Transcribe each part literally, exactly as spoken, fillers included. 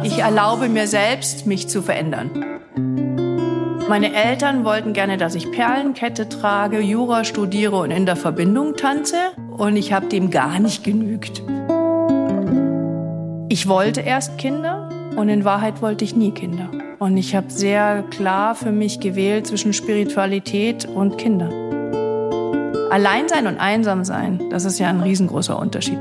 Ich erlaube mir selbst, mich zu verändern. Meine Eltern wollten gerne, dass ich Perlenkette trage, Jura studiere und in der Verbindung tanze. Und ich habe dem gar nicht genügt. Ich wollte erst Kinder und in Wahrheit wollte ich nie Kinder. Und ich habe sehr klar für mich gewählt zwischen Spiritualität und Kinder. Allein sein und einsam sein, das ist ja ein riesengroßer Unterschied.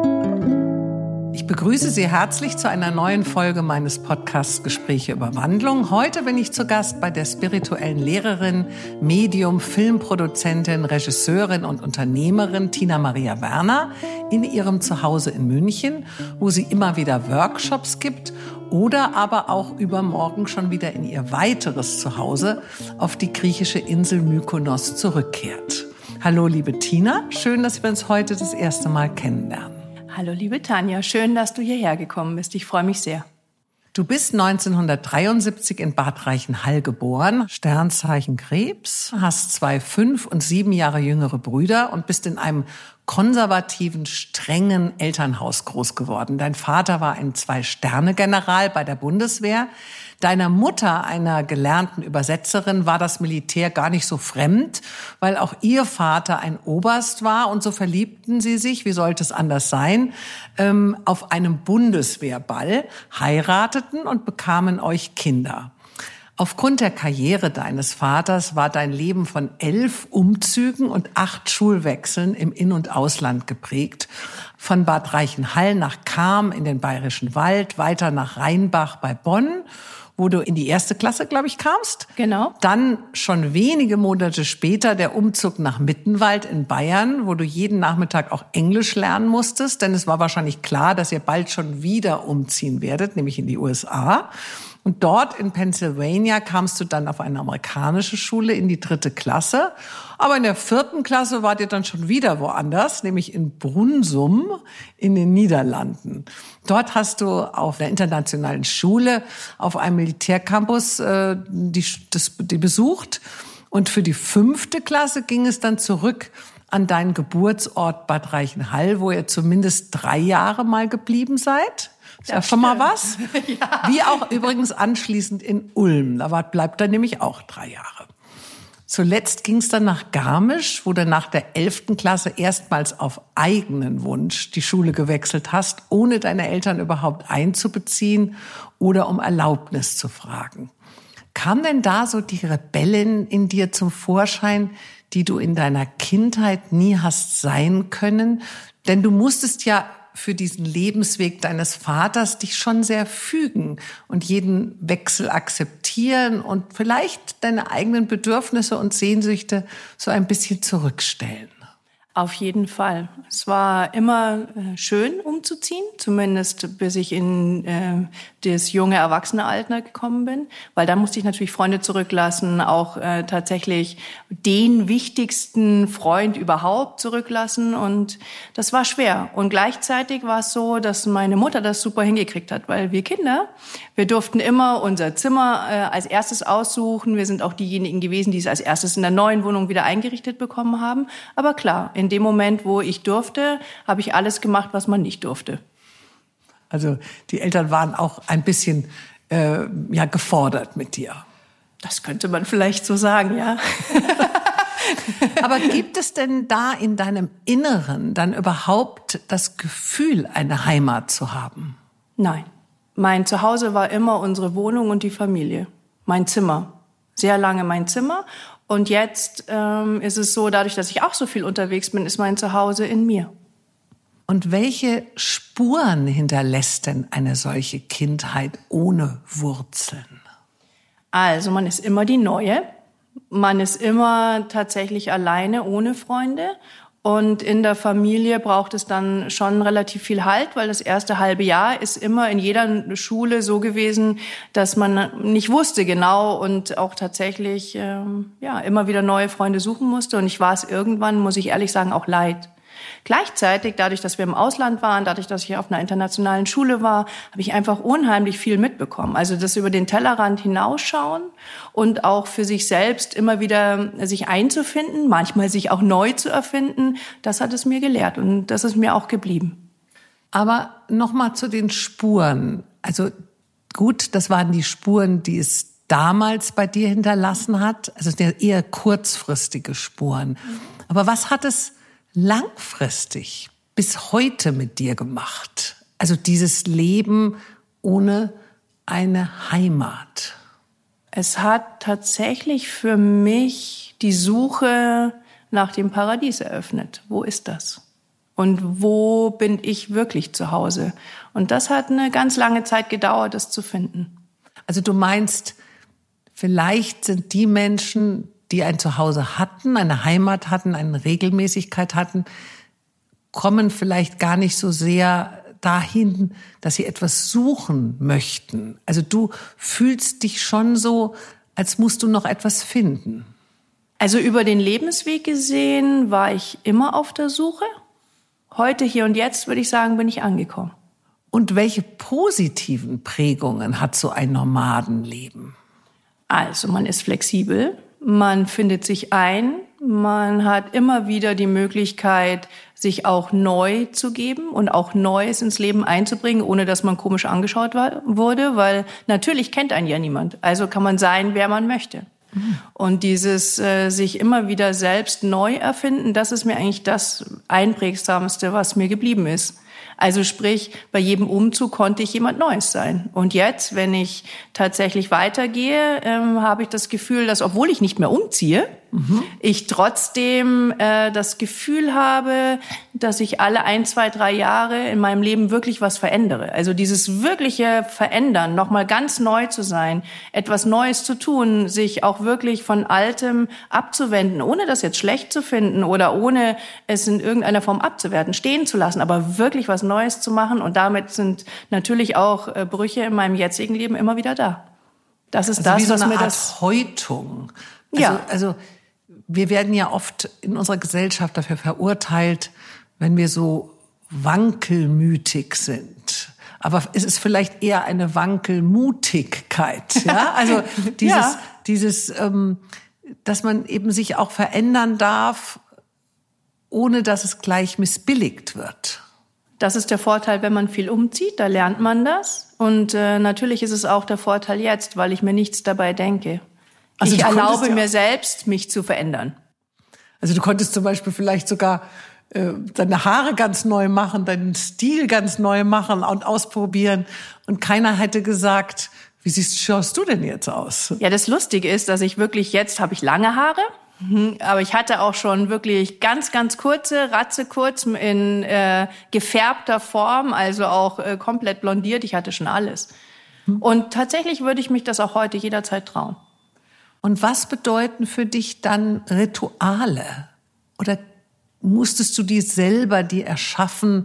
Ich begrüße Sie herzlich zu einer neuen Folge meines Podcasts Gespräche über Wandlung. Heute bin ich zu Gast bei der spirituellen Lehrerin, Medium, Filmproduzentin, Regisseurin und Unternehmerin Tina Maria Werner in ihrem Zuhause in München, wo sie immer wieder Workshops gibt oder aber auch übermorgen schon wieder in ihr weiteres Zuhause auf die griechische Insel Mykonos zurückkehrt. Hallo liebe Tina, schön, dass wir uns heute das erste Mal kennenlernen. Hallo liebe Tanja, schön, dass du hierher gekommen bist. Ich freue mich sehr. Du bist neunzehnhundertdreiundsiebzig in Bad Reichenhall geboren, Sternzeichen Krebs, hast zwei fünf und sieben Jahre jüngere Brüder und bist in einem konservativen, strengen Elternhaus groß geworden. Dein Vater war ein Zwei-Sterne-General bei der Bundeswehr. Deiner Mutter, einer gelernten Übersetzerin, war das Militär gar nicht so fremd, weil auch ihr Vater ein Oberst war und so verliebten sie sich, wie sollte es anders sein, ähm, auf einem Bundeswehrball, heirateten und bekamen euch Kinder. Aufgrund der Karriere deines Vaters war dein Leben von elf Umzügen und acht Schulwechseln im In- und Ausland geprägt. Von Bad Reichenhall nach Cham in den Bayerischen Wald, weiter nach Rheinbach bei Bonn, wo du in die erste Klasse, glaube ich, kamst. Genau. Dann schon wenige Monate später der Umzug nach Mittenwald in Bayern, wo du jeden Nachmittag auch Englisch lernen musstest, denn es war wahrscheinlich klar, dass ihr bald schon wieder umziehen werdet, nämlich in die U S A. Und dort in Pennsylvania kamst du dann auf eine amerikanische Schule in die dritte Klasse. Aber in der vierten Klasse wart ihr dann schon wieder woanders, nämlich in Brunsum in den Niederlanden. Dort hast du auf der internationalen Schule auf einem Militärcampus äh, die, das, die besucht. Und für die fünfte Klasse ging es dann zurück an deinen Geburtsort Bad Reichenhall, wo ihr zumindest drei Jahre mal geblieben seid. Ist ja schon mal was. Ja. Wie auch übrigens anschließend in Ulm. Da bleibt er nämlich auch drei Jahre. Zuletzt ging es dann nach Garmisch, wo du nach der elften Klasse erstmals auf eigenen Wunsch die Schule gewechselt hast, ohne deine Eltern überhaupt einzubeziehen oder um Erlaubnis zu fragen. Kam denn da so die Rebellin in dir zum Vorschein, die du in deiner Kindheit nie hast sein können? Denn du musstest ja für diesen Lebensweg deines Vaters dich schon sehr fügen und jeden Wechsel akzeptieren und vielleicht deine eigenen Bedürfnisse und Sehnsüchte so ein bisschen zurückstellen. Auf jeden Fall. Es war immer äh, schön umzuziehen, zumindest bis ich in äh, das junge Erwachsenealter gekommen bin, weil da musste ich natürlich Freunde zurücklassen, auch äh, tatsächlich den wichtigsten Freund überhaupt zurücklassen und das war schwer. Und gleichzeitig war es so, dass meine Mutter das super hingekriegt hat, weil wir Kinder, wir durften immer unser Zimmer äh, als erstes aussuchen. Wir sind auch diejenigen gewesen, die es als erstes in der neuen Wohnung wieder eingerichtet bekommen haben. Aber klar, in dem Moment, wo ich durfte, habe ich alles gemacht, was man nicht durfte. Also die Eltern waren auch ein bisschen äh, ja, gefordert mit dir. Das könnte man vielleicht so sagen, ja. Aber gibt es denn da in deinem Inneren dann überhaupt das Gefühl, eine Heimat zu haben? Nein. Mein Zuhause war immer unsere Wohnung und die Familie. Mein Zimmer. Sehr lange mein Zimmer. Und jetzt ähm, ist es so, dadurch, dass ich auch so viel unterwegs bin, ist mein Zuhause in mir. Und welche Spuren hinterlässt denn eine solche Kindheit ohne Wurzeln? Also man ist immer die Neue. Man ist immer tatsächlich alleine, ohne Freunde. Und in der Familie braucht es dann schon relativ viel Halt, weil das erste halbe Jahr ist immer in jeder Schule so gewesen, dass man nicht wusste genau und auch tatsächlich ähm, ja immer wieder neue Freunde suchen musste. Und ich war es irgendwann, muss ich ehrlich sagen, auch leid. Gleichzeitig, dadurch, dass wir im Ausland waren, dadurch, dass ich auf einer internationalen Schule war, habe ich einfach unheimlich viel mitbekommen. Also das über den Tellerrand hinausschauen und auch für sich selbst immer wieder sich einzufinden, manchmal sich auch neu zu erfinden, das hat es mir gelehrt und das ist mir auch geblieben. Aber noch mal zu den Spuren. Also Gut, das waren die Spuren, die es damals bei dir hinterlassen hat. Also eher kurzfristige Spuren. Aber was hat es langfristig bis heute mit dir gemacht? Also dieses Leben ohne eine Heimat. Es hat tatsächlich für mich die Suche nach dem Paradies eröffnet. Wo ist das? Und wo bin ich wirklich zu Hause? Und das hat eine ganz lange Zeit gedauert, das zu finden. Also du meinst, vielleicht sind die Menschen, die ein Zuhause hatten, eine Heimat hatten, eine Regelmäßigkeit hatten, kommen vielleicht gar nicht so sehr dahin, dass sie etwas suchen möchten. Also du fühlst dich schon so, als musst du noch etwas finden. Also über den Lebensweg gesehen war ich immer auf der Suche. Heute, hier und jetzt, würde ich sagen, bin ich angekommen. Und welche positiven Prägungen hat so ein Nomadenleben? Also man ist flexibel, man findet sich ein, man hat immer wieder die Möglichkeit, sich auch neu zu geben und auch Neues ins Leben einzubringen, ohne dass man komisch angeschaut war, wurde, weil natürlich kennt einen ja niemand. Also kann man sein, wer man möchte. Mhm. Und dieses äh, sich immer wieder selbst neu erfinden, das ist mir eigentlich das Einprägsamste, was mir geblieben ist. Also sprich, bei jedem Umzug konnte ich jemand Neues sein. Und jetzt, wenn ich tatsächlich weitergehe, ähm, habe ich das Gefühl, dass, obwohl ich nicht mehr umziehe, mhm. ich trotzdem äh, das Gefühl habe, dass ich alle ein, zwei, drei Jahre in meinem Leben wirklich was verändere. Also dieses wirkliche Verändern, nochmal ganz neu zu sein, etwas Neues zu tun, sich auch wirklich von Altem abzuwenden, ohne das jetzt schlecht zu finden oder ohne es in irgendeiner Form abzuwerten, stehen zu lassen, aber wirklich was Neues zu machen. Und damit sind natürlich auch äh, Brüche in meinem jetzigen Leben immer wieder da. Das ist also das, wie so was eine mir Art das Häutung. Also, ja. also wir werden ja oft in unserer Gesellschaft dafür verurteilt, wenn wir so wankelmütig sind. Aber es ist vielleicht eher eine Wankelmutigkeit. Ja? Also dieses, ja. dieses, ähm, dass man eben sich auch verändern darf, ohne dass es gleich missbilligt wird. Das ist der Vorteil, wenn man viel umzieht, da lernt man das. Und äh, natürlich ist es auch der Vorteil jetzt, weil ich mir nichts dabei denke. Also ich erlaube ja mir selbst, mich zu verändern. Also du konntest zum Beispiel vielleicht sogar äh, deine Haare ganz neu machen, deinen Stil ganz neu machen und ausprobieren. Und keiner hätte gesagt, wie siehst, schaust du denn jetzt aus? Ja, das Lustige ist, dass ich wirklich, jetzt habe ich lange Haare. Aber ich hatte auch schon wirklich ganz, ganz kurze, ratzekurz in äh, gefärbter Form, also auch äh, komplett blondiert. Ich hatte schon alles. Und tatsächlich würde ich mich das auch heute jederzeit trauen. Und was bedeuten für dich dann Rituale? Oder musstest du die selber dir erschaffen?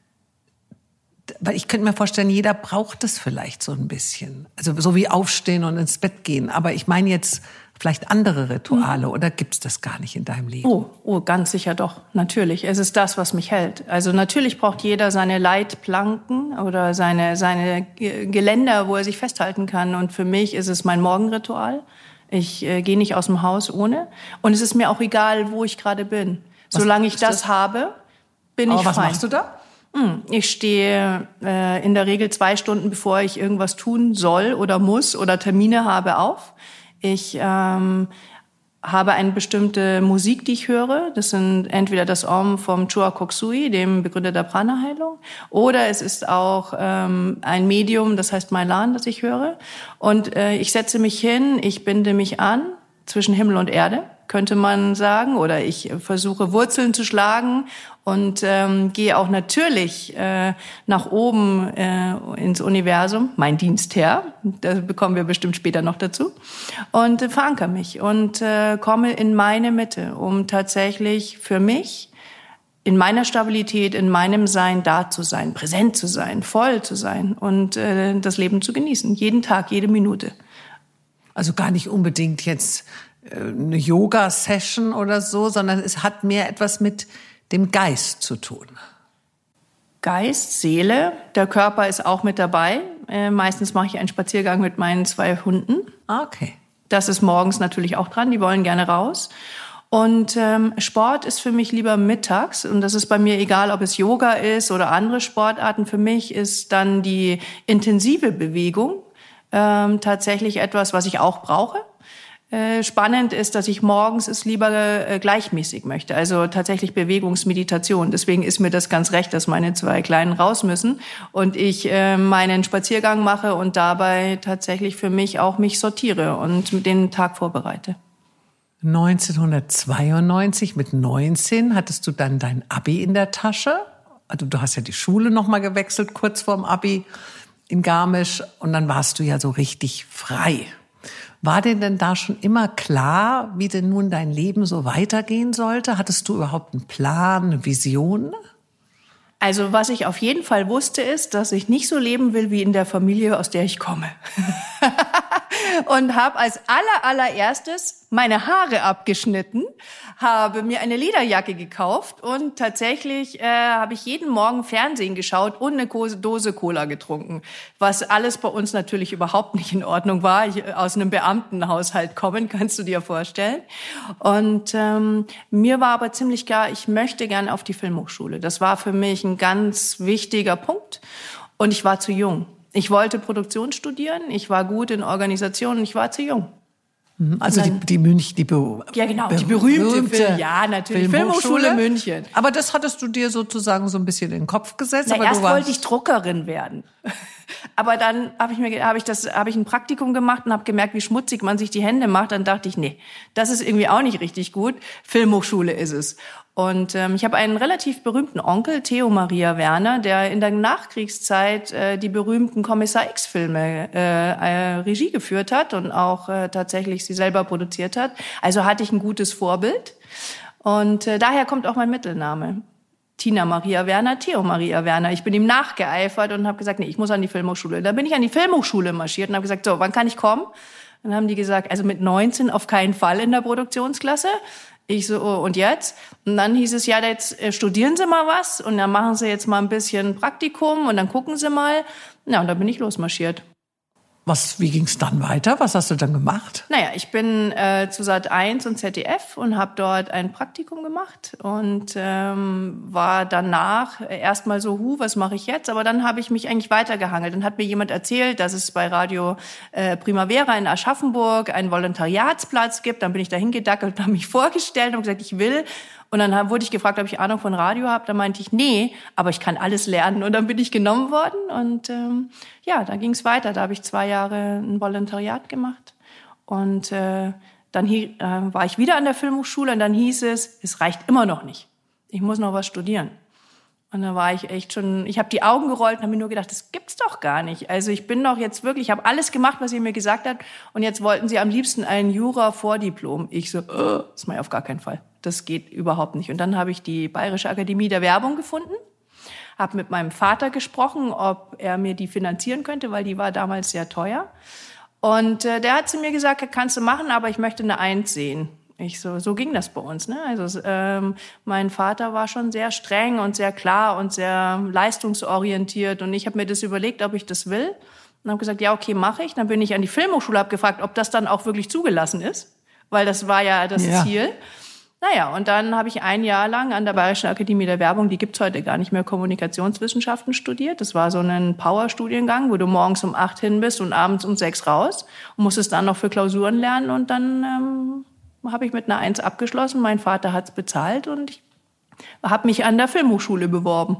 Weil ich könnte mir vorstellen, jeder braucht das vielleicht so ein bisschen. Also so wie aufstehen und ins Bett gehen. Aber ich meine jetzt vielleicht andere Rituale, oder gibt's das gar nicht in deinem Leben? Oh, oh, ganz sicher doch. Natürlich. Es ist das, was mich hält. Also natürlich braucht jeder seine Leitplanken oder seine, seine Geländer, wo er sich festhalten kann. Und für mich ist es mein Morgenritual. Ich äh, gehe nicht aus dem Haus ohne. Und es ist mir auch egal, wo ich gerade bin. Was Solange ich das, das habe, bin Aber ich was fein. Was machst du da? Ich stehe äh, in der Regel zwei Stunden, bevor ich irgendwas tun soll oder muss oder Termine habe, auf. Ich ähm, habe eine bestimmte Musik, die ich höre. Das sind entweder das Om vom Choa Kok Sui, dem Begründer der Prana-Heilung, oder es ist auch ähm, ein Medium, das heißt Mailan, das ich höre. Und äh, ich setze mich hin, ich binde mich an zwischen Himmel und Erde, könnte man sagen, oder ich versuche Wurzeln zu schlagen und ähm, gehe auch natürlich äh, nach oben äh, ins Universum, mein Dienstherr, da bekommen wir bestimmt später noch dazu, und äh, verankere mich und äh, komme in meine Mitte, um tatsächlich für mich in meiner Stabilität, in meinem Sein da zu sein, präsent zu sein, voll zu sein und äh, das Leben zu genießen, jeden Tag, jede Minute. Also gar nicht unbedingt jetzt eine Yoga-Session oder so, sondern es hat mehr etwas mit dem Geist zu tun. Geist, Seele, der Körper ist auch mit dabei. Äh, meistens mache ich einen Spaziergang mit meinen zwei Hunden. Okay. Das ist morgens natürlich auch dran, die wollen gerne raus. Und ähm, Sport ist für mich lieber mittags. Und das ist bei mir egal, ob es Yoga ist oder andere Sportarten. Für mich ist dann die intensive Bewegung ähm, tatsächlich etwas, was ich auch brauche. Äh, spannend ist, dass ich morgens es lieber äh, gleichmäßig möchte, also tatsächlich Bewegungsmeditation. Deswegen ist mir das ganz recht, dass meine zwei Kleinen raus müssen und ich äh, meinen Spaziergang mache und dabei tatsächlich für mich auch mich sortiere und den Tag vorbereite. neunzehnhundertzweiundneunzig, mit neunzehn, hattest du dann dein Abi in der Tasche. Also du hast ja die Schule noch mal gewechselt, kurz vorm Abi in Garmisch. Und dann warst du ja so richtig frei. War dir denn da schon immer klar, wie denn nun dein Leben so weitergehen sollte? Hattest du überhaupt einen Plan, eine Vision? Also was ich auf jeden Fall wusste, ist, dass ich nicht so leben will wie in der Familie, aus der ich komme. Und habe als aller, allererstes meine Haare abgeschnitten, habe mir eine Lederjacke gekauft und tatsächlich äh, habe ich jeden Morgen Fernsehen geschaut und eine Dose Cola getrunken, was alles bei uns natürlich überhaupt nicht in Ordnung war. Ich aus einem Beamtenhaushalt kommen, kannst du dir vorstellen. Und ähm, mir war aber ziemlich klar, ich möchte gerne auf die Filmhochschule. Das war für mich ein ganz wichtiger Punkt und ich war zu jung. Ich wollte Produktion studieren, ich war gut in Organisation, ich war zu jung. Also dann, die, die Münch, die Be- ja genau, die berühmte, berühmte Film, ja natürlich Filmhochschule, Filmhochschule München. Aber das hattest du dir sozusagen so ein bisschen in den Kopf gesetzt. Na, aber erst du warst wollte ich Druckerin werden, aber dann habe ich mir habe ich das habe ich ein Praktikum gemacht und habe gemerkt, wie schmutzig man sich die Hände macht. Dann dachte ich, nee, das ist irgendwie auch nicht richtig gut. Filmhochschule ist es. Und ähm, ich habe einen relativ berühmten Onkel, Theo Maria Werner, der in der Nachkriegszeit äh, die berühmten Kommissar X-Filme äh, äh, Regie geführt hat und auch äh, tatsächlich sie selber produziert hat. Also hatte ich ein gutes Vorbild. Und äh, daher kommt auch mein Mittelname. Tina Maria Werner, Theo Maria Werner. Ich bin ihm nachgeeifert und habe gesagt, nee, ich muss an die Filmhochschule. Da bin ich an die Filmhochschule marschiert und habe gesagt, so, wann kann ich kommen? Dann haben die gesagt, also mit neunzehn auf keinen Fall in der Produktionsklasse. Ich so, oh, und jetzt? Und dann hieß es, ja, jetzt äh, studieren Sie mal was und dann machen Sie jetzt mal ein bisschen Praktikum und dann gucken Sie mal. Ja, und dann bin ich losmarschiert. Was, wie ging's dann weiter? Was hast du dann gemacht? Naja, ich bin äh, zu Sat eins und Z D F und habe dort ein Praktikum gemacht und ähm, war danach erstmal so, hu, was mache ich jetzt? Aber dann habe ich mich eigentlich weitergehangelt. Dann hat mir jemand erzählt, dass es bei Radio äh, Primavera in Aschaffenburg einen Volontariatsplatz gibt. Dann bin ich da hingedackelt und habe mich vorgestellt und gesagt, ich will. Und dann wurde ich gefragt, ob ich Ahnung von Radio habe. Da meinte ich, nee, aber ich kann alles lernen. Und dann bin ich genommen worden. Und ähm, ja, da ging es weiter. Da habe ich zwei Jahre ein Volontariat gemacht. Und äh, dann äh, war ich wieder an der Filmhochschule. Und dann hieß es, es reicht immer noch nicht. Ich muss noch was studieren. Und da war ich echt schon, ich habe die Augen gerollt und habe mir nur gedacht, das gibt's doch gar nicht. Also ich bin doch jetzt wirklich, ich habe alles gemacht, was ihr mir gesagt habt. Und jetzt wollten sie am liebsten ein Jura-Vordiplom. Ich so, äh, das mache ich auf gar keinen Fall. Das geht überhaupt nicht. Und dann habe ich die Bayerische Akademie der Werbung gefunden, habe mit meinem Vater gesprochen, ob er mir die finanzieren könnte, weil die war damals sehr teuer. Und äh, der hat zu mir gesagt, kannst du machen, aber ich möchte eine Eins sehen. Ich so, so ging das bei uns, ne? Also ähm, mein Vater war schon sehr streng und sehr klar und sehr leistungsorientiert und ich habe mir das überlegt, ob ich das will und habe gesagt, ja, okay, mache ich. Dann bin ich an die Filmhochschule, habe gefragt, ob das dann auch wirklich zugelassen ist, weil das war ja das ja. Ziel. Naja, und dann habe ich ein Jahr lang an der Bayerischen Akademie der Werbung, die gibt's heute gar nicht mehr, Kommunikationswissenschaften studiert. Das war so ein Power-Studiengang, wo du morgens um acht hin bist und abends um sechs raus und musstest dann noch für Klausuren lernen und dann ähm, habe ich mit einer Eins abgeschlossen. Mein Vater hat's bezahlt und ich habe mich an der Filmhochschule beworben.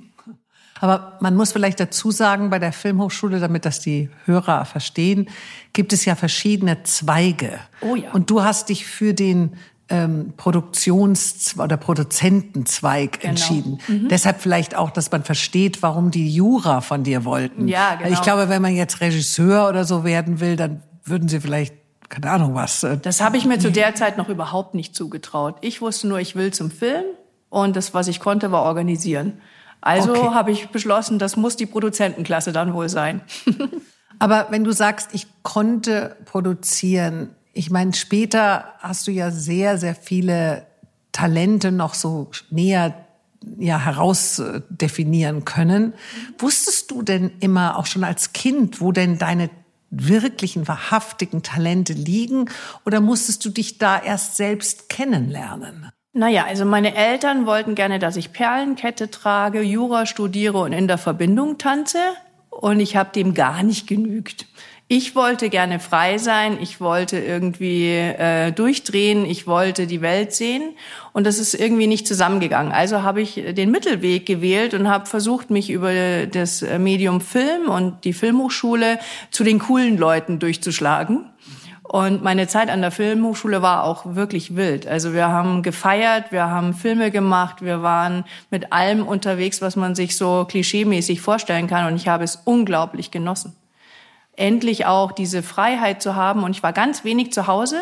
Aber man muss vielleicht dazu sagen, bei der Filmhochschule, damit das die Hörer verstehen, gibt es ja verschiedene Zweige. Oh ja. Und du hast dich für den ähm, Produktions- oder Produzentenzweig genau. entschieden. Mhm. Deshalb vielleicht auch, dass man versteht, warum die Jura von dir wollten. Ja, genau. Ich glaube, wenn man jetzt Regisseur oder so werden will, dann würden sie vielleicht keine Ahnung was. Das habe ich mir zu der Zeit noch überhaupt nicht zugetraut. Ich wusste nur, ich will zum Film und das, was ich konnte, war organisieren. Also okay. habe ich beschlossen, das muss die Produzentenklasse dann wohl sein. Aber wenn du sagst, ich konnte produzieren, ich meine, später hast du ja sehr, sehr viele Talente noch so näher ja, herausdefinieren können. Wusstest du denn immer, auch schon als Kind, wo denn deine wirklichen, wahrhaftigen Talente liegen? Oder musstest du dich da erst selbst kennenlernen? Naja, also meine Eltern wollten gerne, dass ich Perlenkette trage, Jura studiere und in der Verbindung tanze. Und ich habe dem gar nicht genügt. Ich wollte gerne frei sein, ich wollte irgendwie äh, durchdrehen, ich wollte die Welt sehen und das ist irgendwie nicht zusammengegangen. Also habe ich den Mittelweg gewählt und habe versucht, mich über das Medium Film und die Filmhochschule zu den coolen Leuten durchzuschlagen. Und meine Zeit an der Filmhochschule war auch wirklich wild. Also wir haben gefeiert, wir haben Filme gemacht, wir waren mit allem unterwegs, was man sich so klischeemäßig vorstellen kann. Und ich habe es unglaublich genossen. Endlich auch diese Freiheit zu haben. Und ich war ganz wenig zu Hause.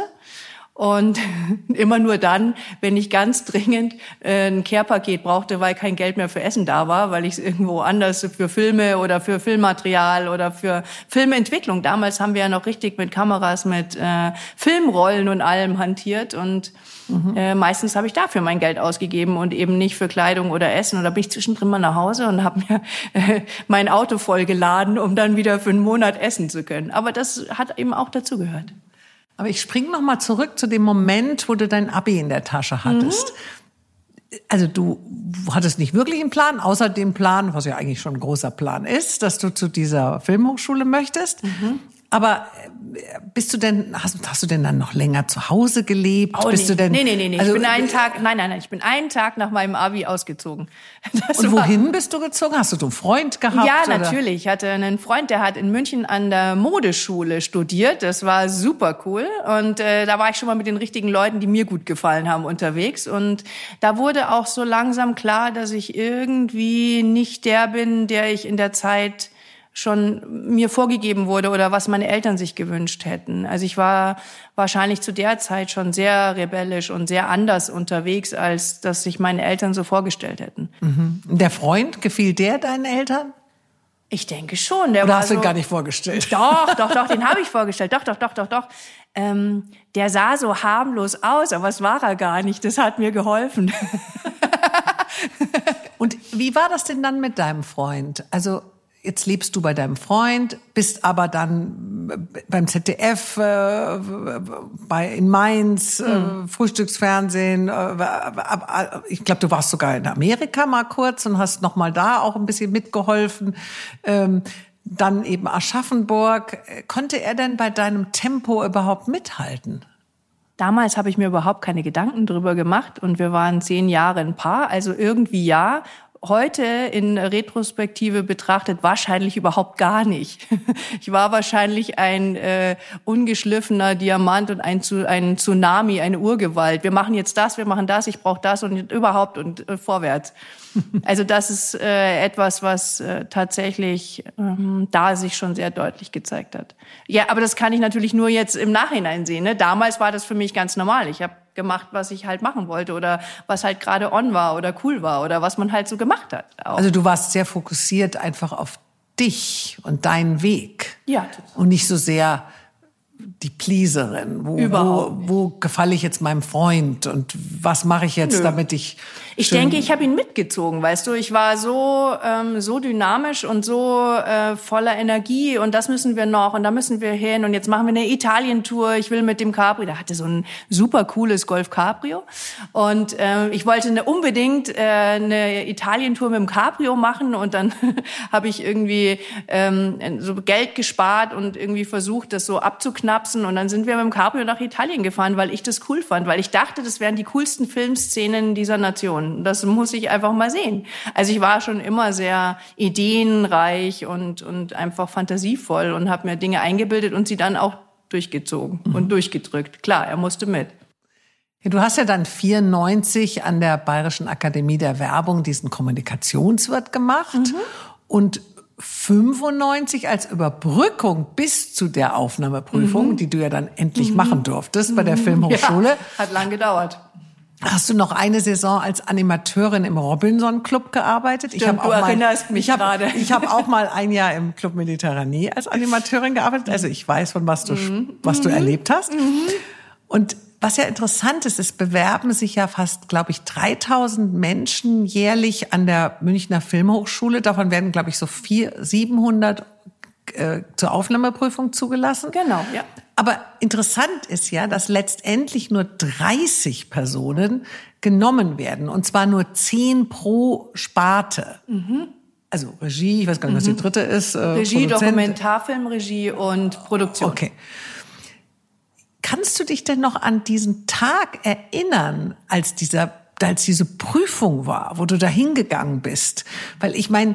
Und immer nur dann, wenn ich ganz dringend äh, ein Care-Paket brauchte, weil kein Geld mehr für Essen da war, weil ich es irgendwo anders für Filme oder für Filmmaterial oder für Filmentwicklung. Damals haben wir ja noch richtig mit Kameras, mit äh, Filmrollen und allem hantiert. Und mhm. äh, meistens habe ich dafür mein Geld ausgegeben und eben nicht für Kleidung oder Essen. Und da bin ich zwischendrin mal nach Hause und habe mir äh, mein Auto vollgeladen, um dann wieder für einen Monat essen zu können. Aber das hat eben auch dazugehört. Aber ich springe noch mal zurück zu dem Moment, wo du dein Abi in der Tasche hattest. Mhm. Also du hattest nicht wirklich einen Plan, außer dem Plan, was ja eigentlich schon ein großer Plan ist, dass du zu dieser Filmhochschule möchtest. Mhm. Aber bist du denn, hast, hast du denn dann noch länger zu Hause gelebt? Oh, bist nee. du denn, nee, nee, nee, nee. Also, ich bin einen Tag, nein, nein, nein, ich bin einen Tag nach meinem Abi ausgezogen. Das und war, wohin bist du gezogen? Hast du einen Freund gehabt? Ja, oder? natürlich. Ich hatte einen Freund, der hat in München an der Modeschule studiert. Das war super cool. Und äh, da war ich schon mal mit den richtigen Leuten, die mir gut gefallen haben, unterwegs. Und da wurde auch so langsam klar, dass ich irgendwie nicht der bin, der ich in der Zeit schon mir vorgegeben wurde oder was meine Eltern sich gewünscht hätten. Also ich war wahrscheinlich zu der Zeit schon sehr rebellisch und sehr anders unterwegs, als dass sich meine Eltern so vorgestellt hätten. Mhm. Der Freund, gefiel der deinen Eltern? Ich denke schon. Der Oder war hast du so, ihn gar nicht vorgestellt? Doch, doch, doch, den habe ich vorgestellt. Doch, doch, doch, doch, doch. Ähm, der sah so harmlos aus, aber es war er gar nicht. Das hat mir geholfen. Und wie war das denn dann mit deinem Freund? Also jetzt lebst du bei deinem Freund, bist aber dann beim Z D F, äh, bei in Mainz, mhm. äh, Frühstücksfernsehen. Äh, ich glaube, du warst sogar in Amerika mal kurz und hast noch mal da auch ein bisschen mitgeholfen. Ähm, dann eben Aschaffenburg. Konnte er denn bei deinem Tempo überhaupt mithalten? Damals habe ich mir überhaupt keine Gedanken drüber gemacht und wir waren zehn Jahre ein Paar, also irgendwie ja. Heute in Retrospektive betrachtet wahrscheinlich überhaupt gar nicht. Ich war wahrscheinlich ein äh, ungeschliffener Diamant und ein, ein Tsunami, eine Urgewalt. Wir machen jetzt das, wir machen das, ich brauche das und überhaupt und äh, vorwärts. Also das ist äh, etwas, was äh, tatsächlich ähm, da sich schon sehr deutlich gezeigt hat. Ja, aber das kann ich natürlich nur jetzt im Nachhinein sehen. Ne? Damals war das für mich ganz normal. Ich habe gemacht, was ich halt machen wollte oder was halt gerade on war oder cool war oder was man halt so gemacht hat. Auch. Also du warst sehr fokussiert einfach auf dich und deinen Weg. Ja, total. Und nicht so sehr die Pleaserin. Wo, wo, wo gefalle ich jetzt meinem Freund und was mache ich jetzt, Nö. damit ich... Ich denke, ich habe ihn mitgezogen, weißt du. Ich war so ähm, so dynamisch und so äh, voller Energie und das müssen wir noch und da müssen wir hin und jetzt machen wir eine Italien-Tour. Ich will mit dem Cabrio, der hatte so ein super cooles Golf Cabrio und äh, ich wollte eine, unbedingt äh, eine Italien-Tour mit dem Cabrio machen und dann habe ich irgendwie ähm, so Geld gespart und irgendwie versucht, das so abzuknapsen und dann sind wir mit dem Cabrio nach Italien gefahren, weil ich das cool fand, weil ich dachte, das wären die coolsten Filmszenen dieser Nation. Das muss ich einfach mal sehen. Also ich war schon immer sehr ideenreich und und einfach fantasievoll und habe mir Dinge eingebildet und sie dann auch durchgezogen mhm. und durchgedrückt. Klar, er musste mit. Ja, du hast ja dann vierundneunzig an der Bayerischen Akademie der Werbung diesen Kommunikationswirt gemacht mhm. und fünfundneunzig als Überbrückung bis zu der Aufnahmeprüfung, mhm. die du ja dann endlich mhm. machen durftest bei der Filmhochschule. Ja, hat lang gedauert. Hast du noch eine Saison als Animateurin im Robinson Club gearbeitet? Stimmt, ich habe auch du erinnerst mal, mich ich hab, gerade. Ich habe auch mal ein Jahr im Club Mediterranee als Animateurin gearbeitet. Also ich weiß, von was du mhm. was du erlebt hast. Mhm. Und was ja interessant ist, es bewerben sich ja fast, glaube ich, dreitausend Menschen jährlich an der Münchner Filmhochschule. Davon werden, glaube ich, so vier, siebenhundert äh, zur Aufnahmeprüfung zugelassen. Genau, ja. Aber interessant ist ja, dass letztendlich nur dreißig Personen genommen werden. Und zwar nur zehn pro Sparte. Mhm. Also Regie, ich weiß gar nicht, was die dritte ist. Äh, Regie, Produzent. Dokumentarfilmregie und Produktion. Okay. Kannst du dich denn noch an diesen Tag erinnern, als dieser, als diese Prüfung war, wo du da hingegangen bist? Weil ich meine,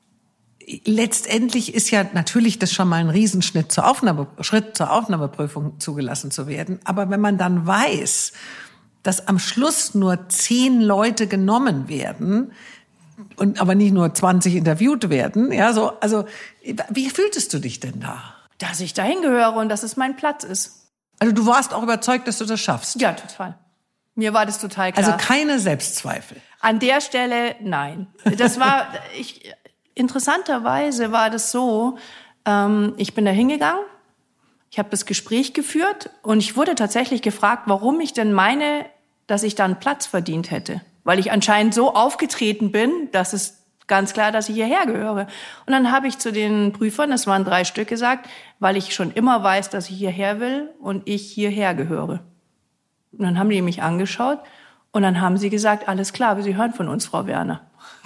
letztendlich ist ja natürlich das schon mal ein Riesenschritt zur Aufnahme, Schritt zur Aufnahmeprüfung zugelassen zu werden. Aber wenn man dann weiß, dass am Schluss nur zehn Leute genommen werden und aber nicht nur zwanzig interviewt werden, ja, so, also, wie fühltest du dich denn da? Dass ich dahin gehöre und dass es mein Platz ist. Also du warst auch überzeugt, dass du das schaffst? Ja, total. Mir war das total klar. Also keine Selbstzweifel? An der Stelle, nein. Das war, ich, interessanterweise war das so, ähm, ich bin da hingegangen, ich habe das Gespräch geführt und ich wurde tatsächlich gefragt, warum ich denn meine, dass ich da einen Platz verdient hätte. Weil ich anscheinend so aufgetreten bin, dass es ganz klar, dass ich hierher gehöre. Und dann habe ich zu den Prüfern, das waren drei Stück, gesagt, weil ich schon immer weiß, dass ich hierher will und ich hierher gehöre. Und dann haben die mich angeschaut und dann haben sie gesagt, alles klar, Sie hören von uns, Frau Werner.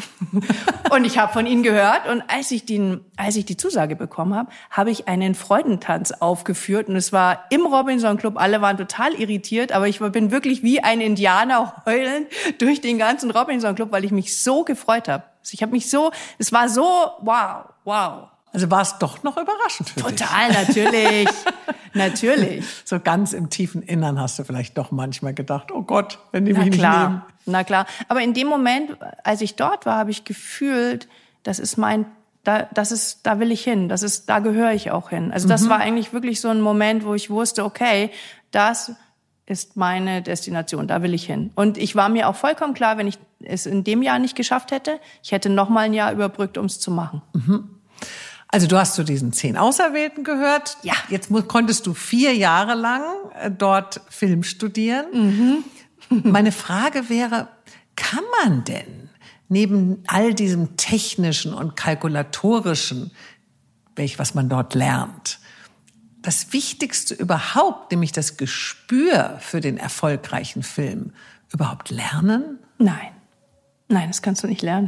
Und ich habe von ihnen gehört und als ich, den, als ich die Zusage bekommen habe, habe ich einen Freudentanz aufgeführt und es war im Robinson Club, alle waren total irritiert, aber ich bin wirklich wie ein Indianer heulend durch den ganzen Robinson Club, weil ich mich so gefreut habe. Ich habe mich so, es war so, wow, wow. Also war es doch noch überraschend für dich? Total, natürlich, natürlich. So ganz im tiefen Innern hast du vielleicht doch manchmal gedacht, oh Gott, wenn die Na mich nicht klar, nehmen. na klar. Aber in dem Moment, als ich dort war, habe ich gefühlt, das ist mein, da, das ist, da will ich hin, das ist, da gehöre ich auch hin. Also das mhm. war eigentlich wirklich so ein Moment, wo ich wusste, okay, das ist meine Destination, da will ich hin. Und ich war mir auch vollkommen klar, wenn ich es in dem Jahr nicht geschafft hätte, ich hätte noch mal ein Jahr überbrückt, um es zu machen. Mhm. Also du hast zu diesen zehn Auserwählten gehört. Ja. Jetzt konntest du vier Jahre lang dort Film studieren. Mhm. Meine Frage wäre, kann man denn neben all diesem technischen und kalkulatorischen, welch was man dort lernt, das Wichtigste überhaupt, nämlich das Gespür für den erfolgreichen Film, überhaupt lernen? Nein. Nein, das kannst du nicht lernen.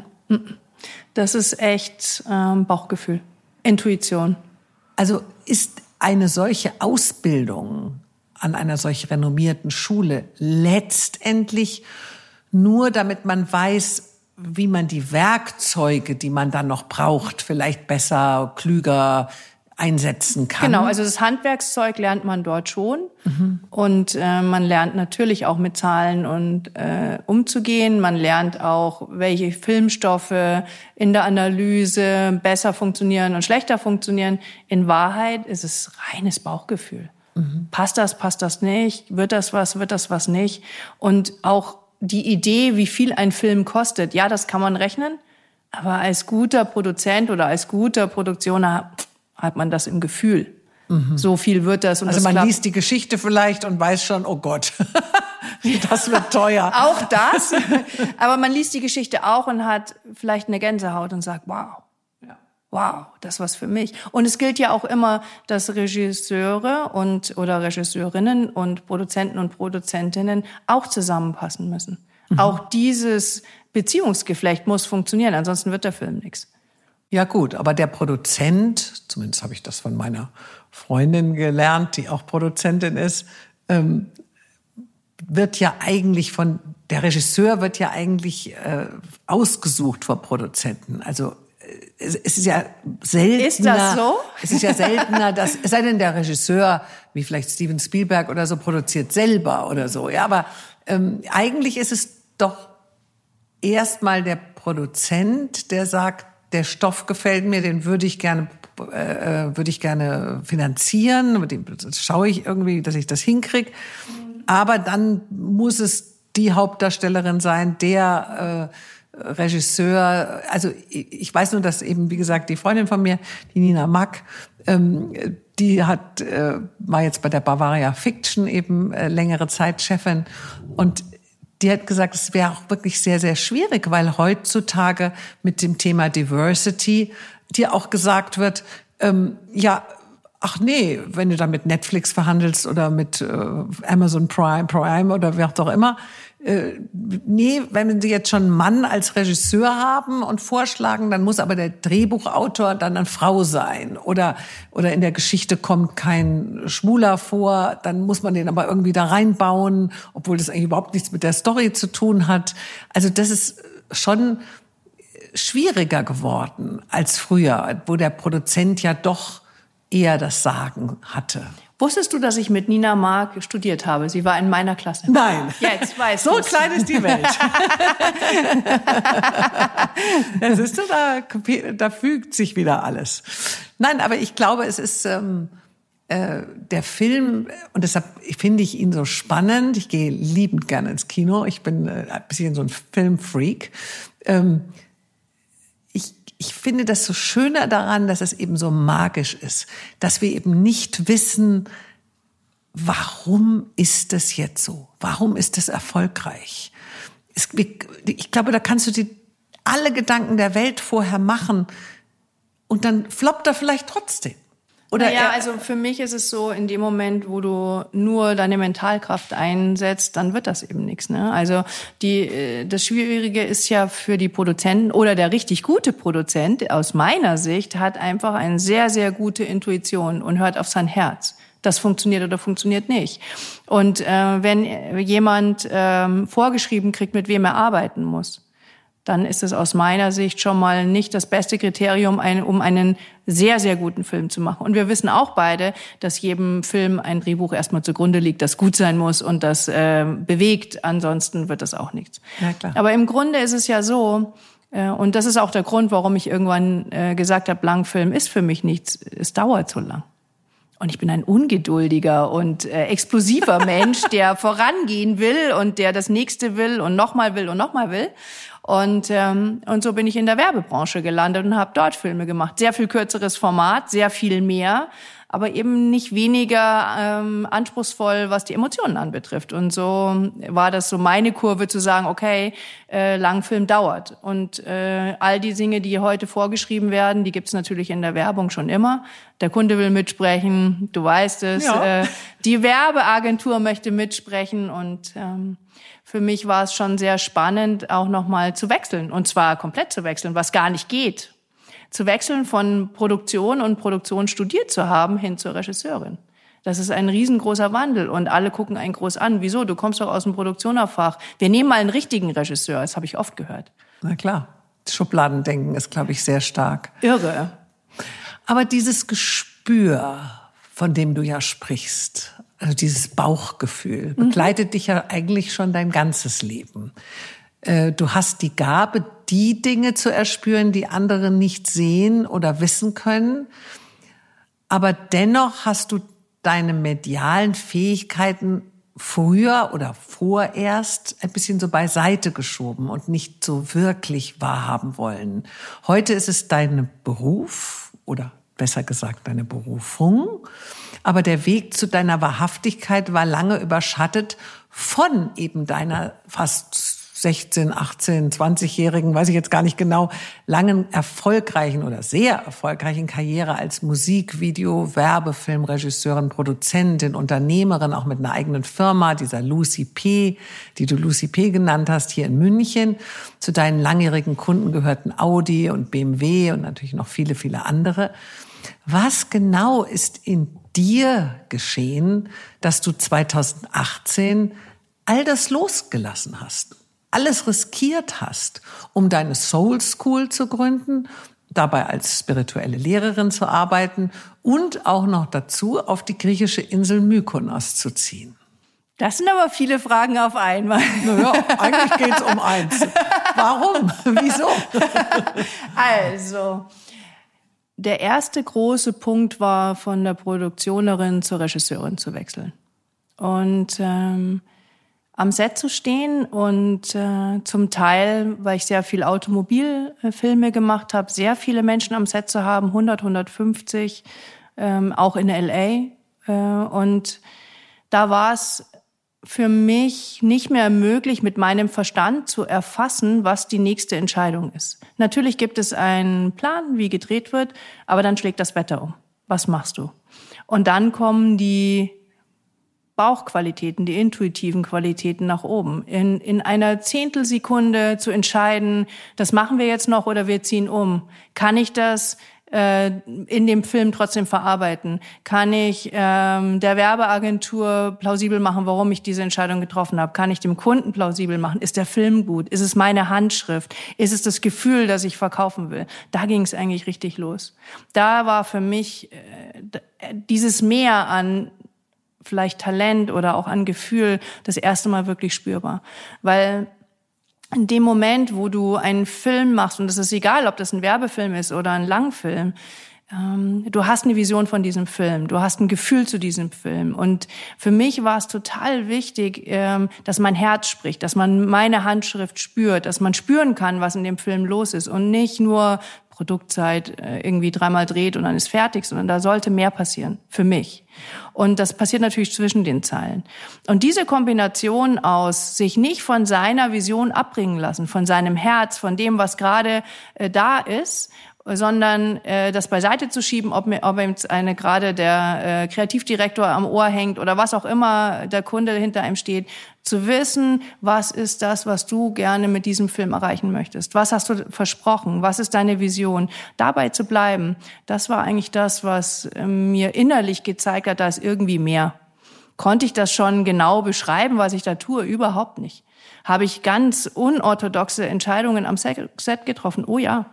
Das ist echt ähm, Bauchgefühl. Intuition. Also ist eine solche Ausbildung an einer solch renommierten Schule letztendlich nur, damit man weiß, wie man die Werkzeuge, die man dann noch braucht, vielleicht besser, klüger einsetzen kann? Genau, also das Handwerkszeug lernt man dort schon. Mhm. Und äh, man lernt natürlich auch mit Zahlen und äh, umzugehen. Man lernt auch, welche Filmstoffe in der Analyse besser funktionieren und schlechter funktionieren. In Wahrheit ist es reines Bauchgefühl. Mhm. Passt das, passt das nicht? Wird das was, wird das was nicht? Und auch die Idee, wie viel ein Film kostet, ja, das kann man rechnen. Aber als guter Produzent oder als guter Produktioner hat man das im Gefühl. Mhm. So viel wird das. Und also das man klappt. Liest die Geschichte vielleicht und weiß schon, oh Gott, das wird teuer. Auch das. Aber man liest die Geschichte auch und hat vielleicht eine Gänsehaut und sagt, wow, ja. wow, das war's für mich. Und es gilt ja auch immer, dass Regisseure und oder Regisseurinnen und Produzenten und Produzentinnen auch zusammenpassen müssen. Mhm. Auch dieses Beziehungsgeflecht muss funktionieren, ansonsten wird der Film nichts. Ja gut, aber der Produzent, zumindest habe ich das von meiner Freundin gelernt, die auch Produzentin ist, ähm, wird ja eigentlich von, der Regisseur wird ja eigentlich äh, ausgesucht vor Produzenten. Also es, es ist ja seltener. Ist das so? Es ist ja seltener, dass, es sei denn der Regisseur, wie vielleicht Steven Spielberg oder so, produziert selber oder so. Ja, aber ähm, eigentlich ist es doch erstmal der Produzent, der sagt, der Stoff gefällt mir, den würde ich gerne, äh, würde ich gerne finanzieren. Mit dem schaue ich irgendwie, dass ich das hinkriege. Aber dann muss es die Hauptdarstellerin sein, der äh, Regisseur. Also ich weiß nur, dass eben, wie gesagt, die Freundin von mir, die Nina Mack, ähm, die hat äh, war jetzt bei der Bavaria Fiction eben äh, längere Zeit Chefin und die hat gesagt, es wäre auch wirklich sehr, sehr schwierig, weil heutzutage mit dem Thema Diversity dir auch gesagt wird, ähm, ja, ach nee, wenn du da mit Netflix verhandelst oder mit äh, Amazon Prime, Prime oder wer auch immer, äh, nee, wenn Sie jetzt schon einen Mann als Regisseur haben und vorschlagen, dann muss aber der Drehbuchautor dann eine Frau sein. Oder, oder in der Geschichte kommt kein Schwuler vor, dann muss man den aber irgendwie da reinbauen, obwohl das eigentlich überhaupt nichts mit der Story zu tun hat. Also das ist schon schwieriger geworden als früher, wo der Produzent ja doch eher das Sagen hatte. Wusstest du, dass ich mit Nina Mark studiert habe? Sie war in meiner Klasse. Nein. Jetzt weißt du. So klein ist die Welt. Ja, siehst du, da, da fügt sich wieder alles. Nein, aber ich glaube, es ist ähm, äh, der Film, und deshalb finde ich ihn so spannend. Ich gehe liebend gerne ins Kino. Ich bin äh, ein bisschen so ein Filmfreak. Ähm, Ich finde das so schöner daran, dass es eben so magisch ist, dass wir eben nicht wissen, warum ist das jetzt so? Warum ist das erfolgreich? Es, ich glaube, da kannst du dir alle Gedanken der Welt vorher machen und dann floppt er vielleicht trotzdem. Oder ja, also für mich ist es so, in dem Moment, wo du nur deine Mentalkraft einsetzt, dann wird das eben nichts. Ne? Also die, das Schwierige ist ja für die Produzenten oder der richtig gute Produzent aus meiner Sicht hat einfach eine sehr, sehr gute Intuition und hört auf sein Herz. Das funktioniert oder funktioniert nicht. Und äh, wenn jemand ähm, vorgeschrieben kriegt, mit wem er arbeiten muss, dann ist es aus meiner Sicht schon mal nicht das beste Kriterium, um einen sehr, sehr guten Film zu machen. Und wir wissen auch beide, dass jedem Film ein Drehbuch erstmal zugrunde liegt, das gut sein muss und das äh, bewegt. Ansonsten wird das auch nichts. Ja, klar. Aber im Grunde ist es ja so, äh, und das ist auch der Grund, warum ich irgendwann äh, gesagt habe, Langfilm ist für mich nichts. Es dauert so lang. Und ich bin ein ungeduldiger und äh, explosiver Mensch, der vorangehen will und der das Nächste will und nochmal will und nochmal will. Und ähm, und so bin ich in der Werbebranche gelandet und habe dort Filme gemacht. Sehr viel kürzeres Format, sehr viel mehr, aber eben nicht weniger ähm, anspruchsvoll, was die Emotionen anbetrifft. Und so war das so meine Kurve zu sagen, okay, äh, Langfilm dauert. Und äh, all die Dinge, die heute vorgeschrieben werden, die gibt's natürlich in der Werbung schon immer. Der Kunde will mitsprechen, du weißt es. Ja. Äh, die Werbeagentur möchte mitsprechen und ähm, für mich war es schon sehr spannend, auch nochmal zu wechseln. Und zwar komplett zu wechseln, was gar nicht geht. Zu wechseln von Produktion und Produktion studiert zu haben hin zur Regisseurin. Das ist ein riesengroßer Wandel und alle gucken einen groß an. Wieso? Du kommst doch aus dem Produktionerfach. Wir nehmen mal einen richtigen Regisseur, das habe ich oft gehört. Na klar, Schubladendenken ist, glaube ich, sehr stark. Irre. Aber dieses Gespür, von dem du ja sprichst, also dieses Bauchgefühl, begleitet mhm. dich ja eigentlich schon dein ganzes Leben. Du hast die Gabe, die Dinge zu erspüren, die andere nicht sehen oder wissen können. Aber dennoch hast du deine medialen Fähigkeiten früher oder vorerst ein bisschen so beiseite geschoben und nicht so wirklich wahrhaben wollen. Heute ist es dein Beruf oder besser gesagt deine Berufung. Aber der Weg zu deiner Wahrhaftigkeit war lange überschattet von eben deiner fast sechzehn, achtzehn, zwanzigjährigen, weiß ich jetzt gar nicht genau, langen erfolgreichen oder sehr erfolgreichen Karriere als Musik-, Video-, Werbefilmregisseurin, Produzentin, Unternehmerin, auch mit einer eigenen Firma, dieser Lucy P., die du Lucy P. genannt hast, hier in München. Zu deinen langjährigen Kunden gehörten Audi und B M W und natürlich noch viele, viele andere. Was genau ist in dir geschehen, dass du zweitausendachtzehn all das losgelassen hast? Alles riskiert hast, um deine Soul School zu gründen, dabei als spirituelle Lehrerin zu arbeiten und auch noch dazu auf die griechische Insel Mykonos zu ziehen. Das sind aber viele Fragen auf einmal. Naja, eigentlich geht's um eins. Warum? Wieso? Also, der erste große Punkt war, von der Produktionerin zur Regisseurin zu wechseln. Und ähm, am Set zu stehen und äh, zum Teil, weil ich sehr viel Automobilfilme gemacht habe, sehr viele Menschen am Set zu haben, hundert, hundertfünfzig, ähm, auch in L A. Äh, und da war es für mich nicht mehr möglich, mit meinem Verstand zu erfassen, was die nächste Entscheidung ist. Natürlich gibt es einen Plan, wie gedreht wird, aber dann schlägt das Wetter um. Was machst du? Und dann kommen die Bauchqualitäten, die intuitiven Qualitäten nach oben. In, in einer Zehntelsekunde zu entscheiden, das machen wir jetzt noch oder wir ziehen um. Kann ich das äh, in dem Film trotzdem verarbeiten? Kann ich ähm, der Werbeagentur plausibel machen, warum ich diese Entscheidung getroffen habe? Kann ich dem Kunden plausibel machen? Ist der Film gut? Ist es meine Handschrift? Ist es das Gefühl, das ich verkaufen will? Da ging es eigentlich richtig los. Da war für mich äh, dieses Mehr an vielleicht Talent oder auch an Gefühl das erste Mal wirklich spürbar. Weil in dem Moment, wo du einen Film machst, und es ist egal, ob das ein Werbefilm ist oder ein Langfilm, ähm, du hast eine Vision von diesem Film, du hast ein Gefühl zu diesem Film. Und für mich war es total wichtig, ähm, dass mein Herz spricht, dass man meine Handschrift spürt, dass man spüren kann, was in dem Film los ist und nicht nur Produktzeit irgendwie dreimal dreht und dann ist fertig, sondern da sollte mehr passieren, für mich. Und das passiert natürlich zwischen den Zeilen. Und diese Kombination aus sich nicht von seiner Vision abbringen lassen, von seinem Herz, von dem, was gerade äh, da ist, sondern äh, das beiseite zu schieben, ob mir, ob ihm eine gerade der äh, Kreativdirektor am Ohr hängt oder was auch immer der Kunde hinter einem steht, zu wissen, was ist das, was du gerne mit diesem Film erreichen möchtest? Was hast du versprochen? Was ist deine Vision? Dabei zu bleiben, das war eigentlich das, was äh, mir innerlich gezeigt hat, da ist irgendwie mehr. Konnte ich das schon genau beschreiben, was ich da tue? Überhaupt nicht. Habe ich ganz unorthodoxe Entscheidungen am Set getroffen? Oh ja.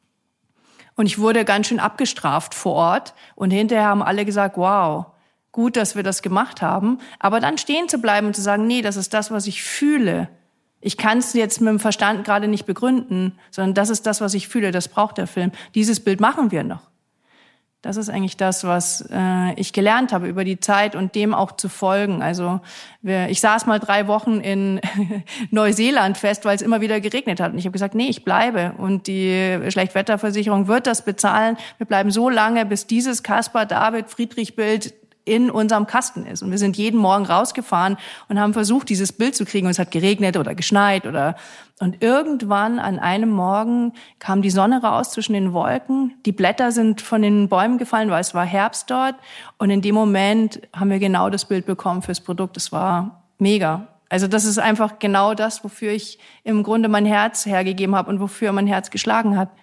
Und ich wurde ganz schön abgestraft vor Ort. Und hinterher haben alle gesagt, wow, gut, dass wir das gemacht haben. Aber dann stehen zu bleiben und zu sagen, nee, das ist das, was ich fühle. Ich kann es jetzt mit dem Verstand gerade nicht begründen, sondern das ist das, was ich fühle. Das braucht der Film. Dieses Bild machen wir noch. Das ist eigentlich das, was äh, ich gelernt habe über die Zeit und dem auch zu folgen. Also wir, ich saß mal drei Wochen in Neuseeland fest, weil es immer wieder geregnet hat. Und ich habe gesagt, nee, ich bleibe. Und die Schlechtwetterversicherung wird das bezahlen. Wir bleiben so lange, bis dieses Caspar-David-Friedrich-Bild in unserem Kasten ist. Und wir sind jeden Morgen rausgefahren und haben versucht, dieses Bild zu kriegen. Und es hat geregnet oder geschneit oder, und irgendwann an einem Morgen kam die Sonne raus zwischen den Wolken. Die Blätter sind von den Bäumen gefallen, weil es war Herbst dort. Und in dem Moment haben wir genau das Bild bekommen fürs Produkt. Es war mega. Also das ist einfach genau das, wofür ich im Grunde mein Herz hergegeben habe und wofür mein Herz geschlagen hat.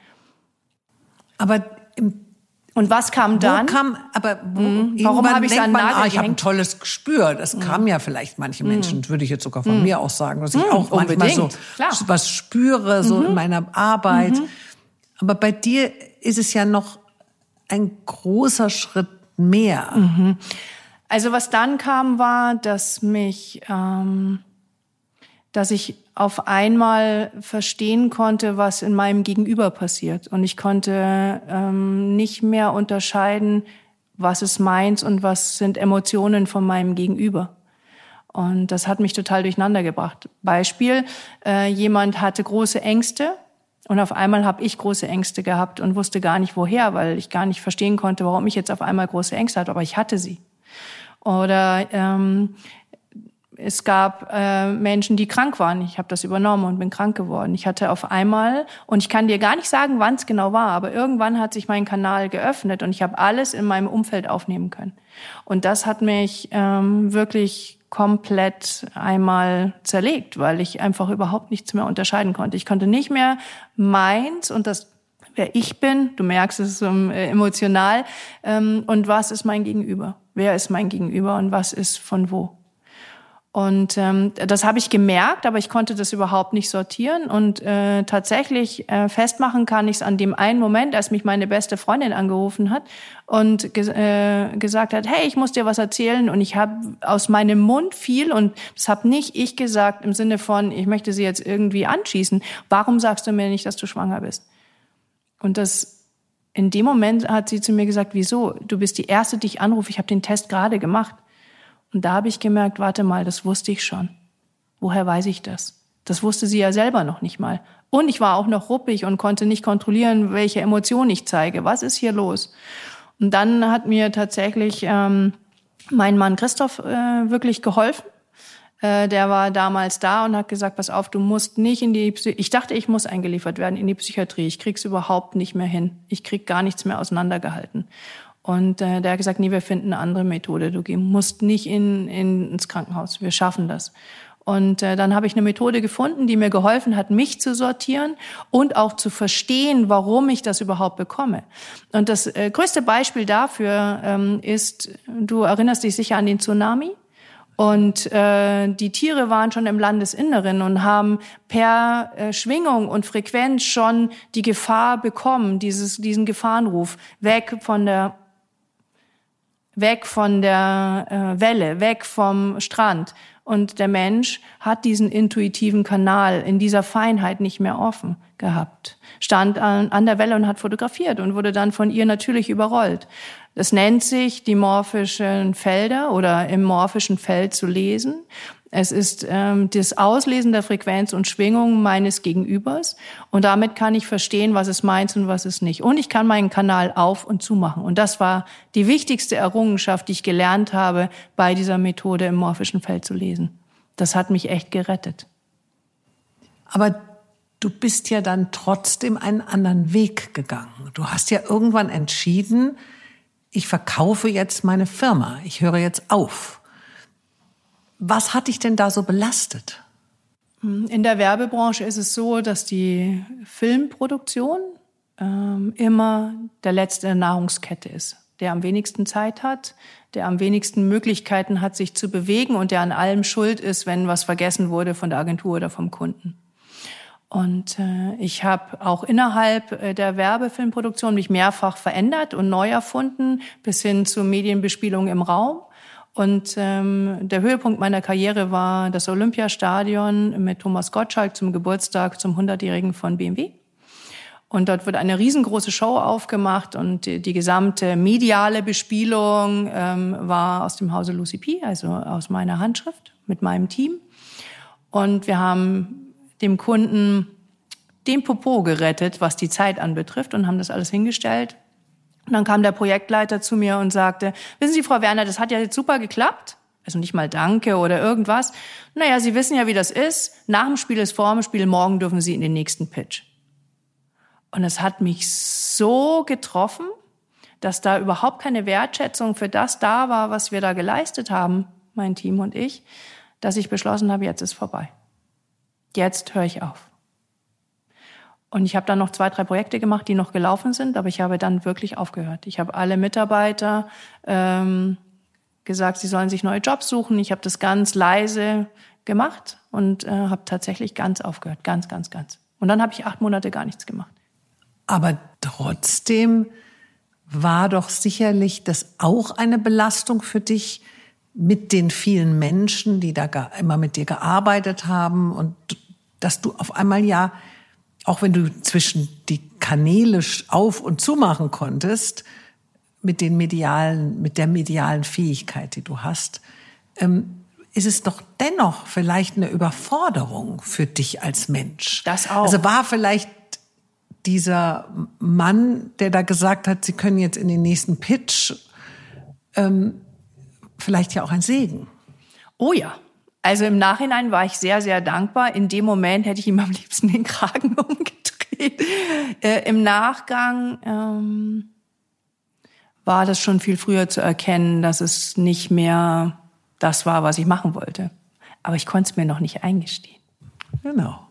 Aber im Und was kam dann? Wo kam, aber wo, mhm. Warum habe ich es an den Nagel ah, ich habe ein gehängt? tolles Gespür. Das mhm. kam ja vielleicht manche Menschen, mhm. würde ich jetzt sogar von mhm. mir auch sagen, dass ich mhm. auch manchmal Unbedingt. so Klar. was spüre, so mhm. in meiner Arbeit. Mhm. Aber bei dir ist es ja noch ein großer Schritt mehr. Mhm. Also was dann kam, war, dass mich, ähm, dass ich auf einmal verstehen konnte, was in meinem Gegenüber passiert. Und ich konnte ähm, nicht mehr unterscheiden, was ist meins und was sind Emotionen von meinem Gegenüber. Und das hat mich total durcheinander gebracht. Beispiel, äh, jemand hatte große Ängste und auf einmal habe ich große Ängste gehabt und wusste gar nicht woher, weil ich gar nicht verstehen konnte, warum ich jetzt auf einmal große Ängste hatte, aber ich hatte sie. Oder ähm, es gab äh, Menschen, die krank waren. Ich habe das übernommen und bin krank geworden. Ich hatte auf einmal, und ich kann dir gar nicht sagen, wann es genau war, aber irgendwann hat sich mein Kanal geöffnet und ich habe alles in meinem Umfeld aufnehmen können. Und das hat mich ähm, wirklich komplett einmal zerlegt, weil ich einfach überhaupt nichts mehr unterscheiden konnte. Ich konnte nicht mehr meins und das, wer ich bin, du merkst, es ist so äh, emotional, ähm, und was ist mein Gegenüber? Wer ist mein Gegenüber und was ist von wo? Und ähm, das habe ich gemerkt, aber ich konnte das überhaupt nicht sortieren. Und äh, tatsächlich äh, festmachen kann ich es an dem einen Moment, als mich meine beste Freundin angerufen hat und ge- äh, gesagt hat, hey, ich muss dir was erzählen. Und ich habe aus meinem Mund viel, und das habe nicht ich gesagt im Sinne von, ich möchte sie jetzt irgendwie anschießen. Warum sagst du mir nicht, dass du schwanger bist? Und das in dem Moment hat sie zu mir gesagt, wieso? Du bist die Erste, die ich anrufe. Ich habe den Test gerade gemacht. Und da habe ich gemerkt, warte mal, das wusste ich schon. Woher weiß ich das? Das wusste sie ja selber noch nicht mal. Und ich war auch noch ruppig und konnte nicht kontrollieren, welche Emotionen ich zeige. Was ist hier los? Und dann hat mir tatsächlich ähm, mein Mann Christoph äh, wirklich geholfen. Äh, der war damals da und hat gesagt, pass auf, du musst nicht in die Psy- Ich dachte, ich muss eingeliefert werden in die Psychiatrie. Ich krieg's überhaupt nicht mehr hin. Ich krieg gar nichts mehr auseinandergehalten. Und äh, der hat gesagt, nee, wir finden eine andere Methode. Du musst nicht in, in, ins Krankenhaus. Wir schaffen das. Und äh, dann habe ich eine Methode gefunden, die mir geholfen hat, mich zu sortieren und auch zu verstehen, warum ich das überhaupt bekomme. Und das äh, größte Beispiel dafür ähm, ist, du erinnerst dich sicher an den Tsunami. Und äh, die Tiere waren schon im Landesinneren und haben per äh, Schwingung und Frequenz schon die Gefahr bekommen, dieses, diesen Gefahrenruf, weg von der weg von der äh, Welle, weg vom Strand. Und der Mensch hat diesen intuitiven Kanal in dieser Feinheit nicht mehr offen gehabt. Stand an, an der Welle und hat fotografiert und wurde dann von ihr natürlich überrollt. Das nennt sich die morphischen Felder oder im morphischen Feld zu lesen. Es ist ähm, das Auslesen der Frequenz und Schwingung meines Gegenübers. Und damit kann ich verstehen, was ist meins und was ist nicht. Und ich kann meinen Kanal auf- und zumachen. Und das war die wichtigste Errungenschaft, die ich gelernt habe, bei dieser Methode im morphischen Feld zu lesen. Das hat mich echt gerettet. Aber du bist ja dann trotzdem einen anderen Weg gegangen. Du hast ja irgendwann entschieden, ich verkaufe jetzt meine Firma. Ich höre jetzt auf. Was hat dich denn da so belastet? In der Werbebranche ist es so, dass die Filmproduktion ähm, immer der Letzte in der Nahrungskette ist. Der am wenigsten Zeit hat, der am wenigsten Möglichkeiten hat, sich zu bewegen und der an allem schuld ist, wenn was vergessen wurde von der Agentur oder vom Kunden. Und äh, ich habe auch innerhalb der Werbefilmproduktion mich mehrfach verändert und neu erfunden, bis hin zur Medienbespielung im Raum. Und ähm, der Höhepunkt meiner Karriere war das Olympiastadion mit Thomas Gottschalk zum Geburtstag zum hundertjährigen von B M W. Und dort wurde eine riesengroße Show aufgemacht und die, die gesamte mediale Bespielung ähm, war aus dem Hause Lucy P., also aus meiner Handschrift mit meinem Team. Und wir haben dem Kunden den Popo gerettet, was die Zeit anbetrifft, und haben das alles hingestellt. Und dann kam der Projektleiter zu mir und sagte, wissen Sie, Frau Werner, das hat ja jetzt super geklappt. Also nicht mal Danke oder irgendwas. Naja, Sie wissen ja, wie das ist. Nach dem Spiel ist vor dem Spiel, morgen dürfen Sie in den nächsten Pitch. Und es hat mich so getroffen, dass da überhaupt keine Wertschätzung für das da war, was wir da geleistet haben, mein Team und ich, dass ich beschlossen habe, jetzt ist vorbei. Jetzt höre ich auf. Und ich habe dann noch zwei, drei Projekte gemacht, die noch gelaufen sind, aber ich habe dann wirklich aufgehört. Ich habe alle Mitarbeiter ähm, gesagt, sie sollen sich neue Jobs suchen. Ich habe das ganz leise gemacht und äh, habe tatsächlich ganz aufgehört, ganz, ganz, ganz. Und dann habe ich acht Monate gar nichts gemacht. Aber trotzdem war doch sicherlich das auch eine Belastung für dich mit den vielen Menschen, die da immer mit dir gearbeitet haben, und dass du auf einmal ja, auch wenn du zwischen die Kanäle auf- und zumachen konntest, mit den medialen, mit der medialen Fähigkeit, die du hast, ähm, ist es doch dennoch vielleicht eine Überforderung für dich als Mensch. Das auch. Also war vielleicht dieser Mann, der da gesagt hat, Sie können jetzt in den nächsten Pitch, ähm, vielleicht ja auch ein Segen. Oh ja. Also im Nachhinein war ich sehr, sehr dankbar. In dem Moment hätte ich ihm am liebsten den Kragen umgedreht. Äh, Im Nachgang ähm, war das schon viel früher zu erkennen, dass es nicht mehr das war, was ich machen wollte. Aber ich konnte es mir noch nicht eingestehen. Genau.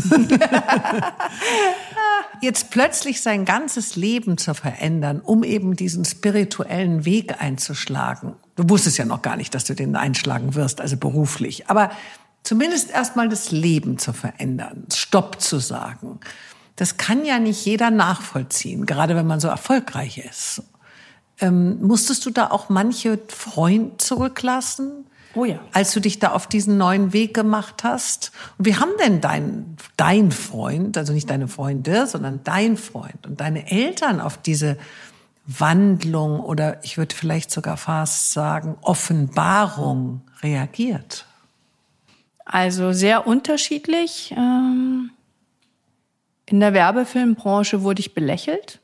Jetzt plötzlich sein ganzes Leben zu verändern, um eben diesen spirituellen Weg einzuschlagen. Du wusstest ja noch gar nicht, dass du den einschlagen wirst, also beruflich. Aber zumindest erstmal das Leben zu verändern, Stopp zu sagen. Das kann ja nicht jeder nachvollziehen, gerade wenn man so erfolgreich ist. Ähm, musstest du da auch manche Freunde zurücklassen? Oh ja. Als du dich da auf diesen neuen Weg gemacht hast? Und wie haben denn dein, dein Freund, also nicht deine Freunde, sondern dein Freund und deine Eltern auf diese Wandlung oder ich würde vielleicht sogar fast sagen Offenbarung reagiert? Also sehr unterschiedlich. In der Werbefilmbranche wurde ich belächelt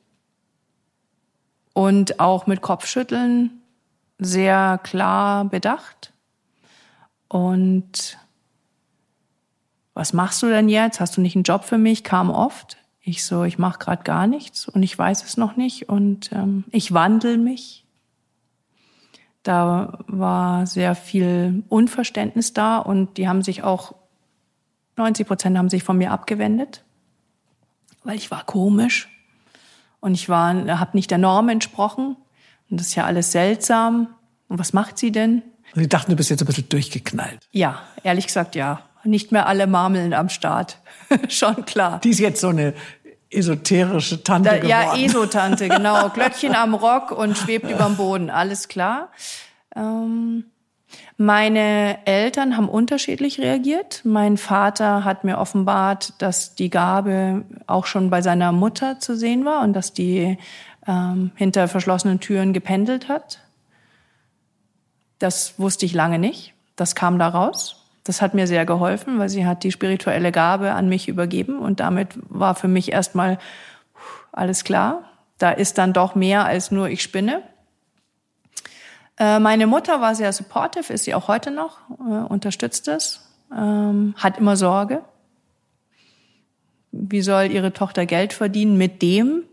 und auch mit Kopfschütteln sehr klar bedacht. Und was machst du denn jetzt? Hast du nicht einen Job für mich? Kam oft. Ich so, ich mache gerade gar nichts und ich weiß es noch nicht und ähm, ich wandle mich. Da war sehr viel Unverständnis da und die haben sich auch, neunzig Prozent haben sich von mir abgewendet, weil ich war komisch und ich war, habe nicht der Norm entsprochen und das ist ja alles seltsam. Und was macht sie denn? Sie dachten, du bist jetzt ein bisschen durchgeknallt. Ja, ehrlich gesagt, ja. Nicht mehr alle Marmeln am Start. Schon klar. Die ist jetzt so eine esoterische Tante da, geworden. Ja, Esotante, genau. Glöckchen am Rock und schwebt überm Boden. Alles klar. Ähm, meine Eltern haben unterschiedlich reagiert. Mein Vater hat mir offenbart, dass die Gabe auch schon bei seiner Mutter zu sehen war und dass die ähm, hinter verschlossenen Türen gependelt hat. Das wusste ich lange nicht. Das kam da raus. Das hat mir sehr geholfen, weil sie hat die spirituelle Gabe an mich übergeben. Und damit war für mich erstmal alles klar. Da ist dann doch mehr als nur ich spinne. Äh, meine Mutter war sehr supportive, ist sie auch heute noch, äh, unterstützt es, ähm, hat immer Sorge. Wie soll ihre Tochter Geld verdienen mit dem?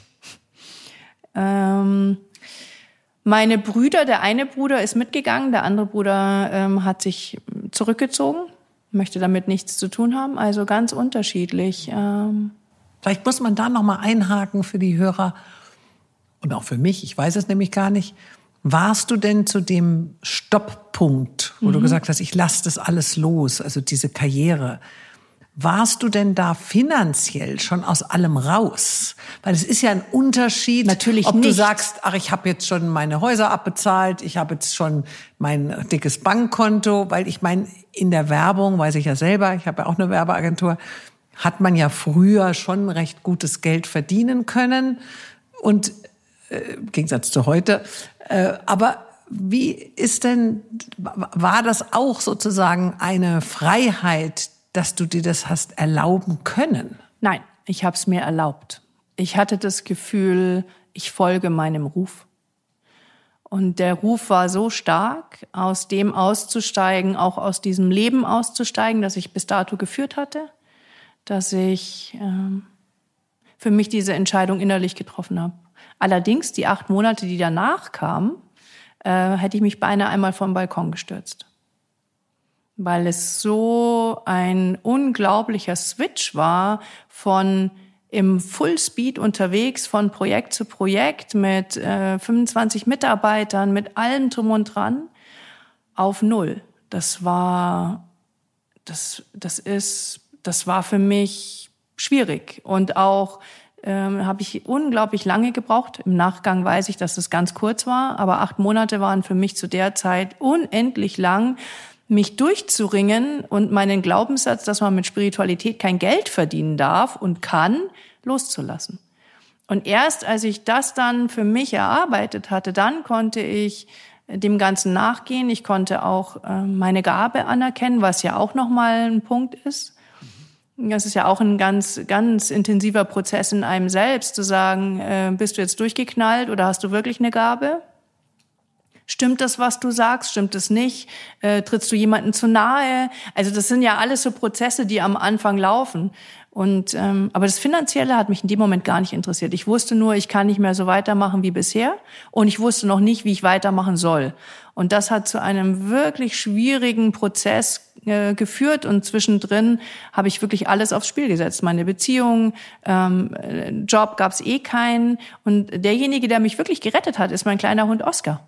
ähm, Meine Brüder, der eine Bruder ist mitgegangen, der andere Bruder ähm, hat sich zurückgezogen, möchte damit nichts zu tun haben, also ganz unterschiedlich. Ähm. Vielleicht muss man da noch mal einhaken für die Hörer und auch für mich, ich weiß es nämlich gar nicht. Warst du denn zu dem Stopppunkt, wo mhm. du gesagt hast, ich lasse das alles los, also diese Karriere, warst du denn da finanziell schon aus allem raus? Weil es ist ja ein Unterschied, natürlich ob nicht. Du sagst, ach, ich habe jetzt schon meine Häuser abbezahlt, ich habe jetzt schon mein dickes Bankkonto, weil ich meine, in der Werbung, weiß ich ja selber, ich habe ja auch eine Werbeagentur, hat man ja früher schon recht gutes Geld verdienen können und äh, im Gegensatz zu heute. Äh, aber wie ist denn, war das auch sozusagen eine Freiheit, dass du dir das hast erlauben können? Nein, ich habe es mir erlaubt. Ich hatte das Gefühl, ich folge meinem Ruf. Und der Ruf war so stark, aus dem auszusteigen, auch aus diesem Leben auszusteigen, das ich bis dato geführt hatte, dass ich ähm, für mich diese Entscheidung innerlich getroffen habe. Allerdings, die acht Monate, die danach kamen, äh, hätte ich mich beinahe einmal vom Balkon gestürzt. Weil es so ein unglaublicher Switch war von im Fullspeed unterwegs, von Projekt zu Projekt mit äh, fünfundzwanzig Mitarbeitern, mit allem drum und dran, auf null. Das war, das, das ist, das war für mich schwierig und auch ähm, habe ich unglaublich lange gebraucht. Im Nachgang weiß ich, dass es ganz kurz war, aber acht Monate waren für mich zu der Zeit unendlich lang, mich durchzuringen und meinen Glaubenssatz, dass man mit Spiritualität kein Geld verdienen darf und kann, loszulassen. Und erst als ich das dann für mich erarbeitet hatte, dann konnte ich dem Ganzen nachgehen. Ich konnte auch äh, meine Gabe anerkennen, was ja auch nochmal ein Punkt ist. Das ist ja auch ein ganz, ganz intensiver Prozess in einem selbst, zu sagen, äh, bist du jetzt durchgeknallt oder hast du wirklich eine Gabe? Stimmt das, was du sagst? Stimmt es nicht? Äh, trittst du jemandem zu nahe? Also das sind ja alles so Prozesse, die am Anfang laufen. Und ähm, aber das Finanzielle hat mich in dem Moment gar nicht interessiert. Ich wusste nur, ich kann nicht mehr so weitermachen wie bisher. Und ich wusste noch nicht, wie ich weitermachen soll. Und das hat zu einem wirklich schwierigen Prozess äh, geführt. Und zwischendrin habe ich wirklich alles aufs Spiel gesetzt. Meine Beziehung, ähm, Job gab es eh keinen. Und derjenige, der mich wirklich gerettet hat, ist mein kleiner Hund Oscar.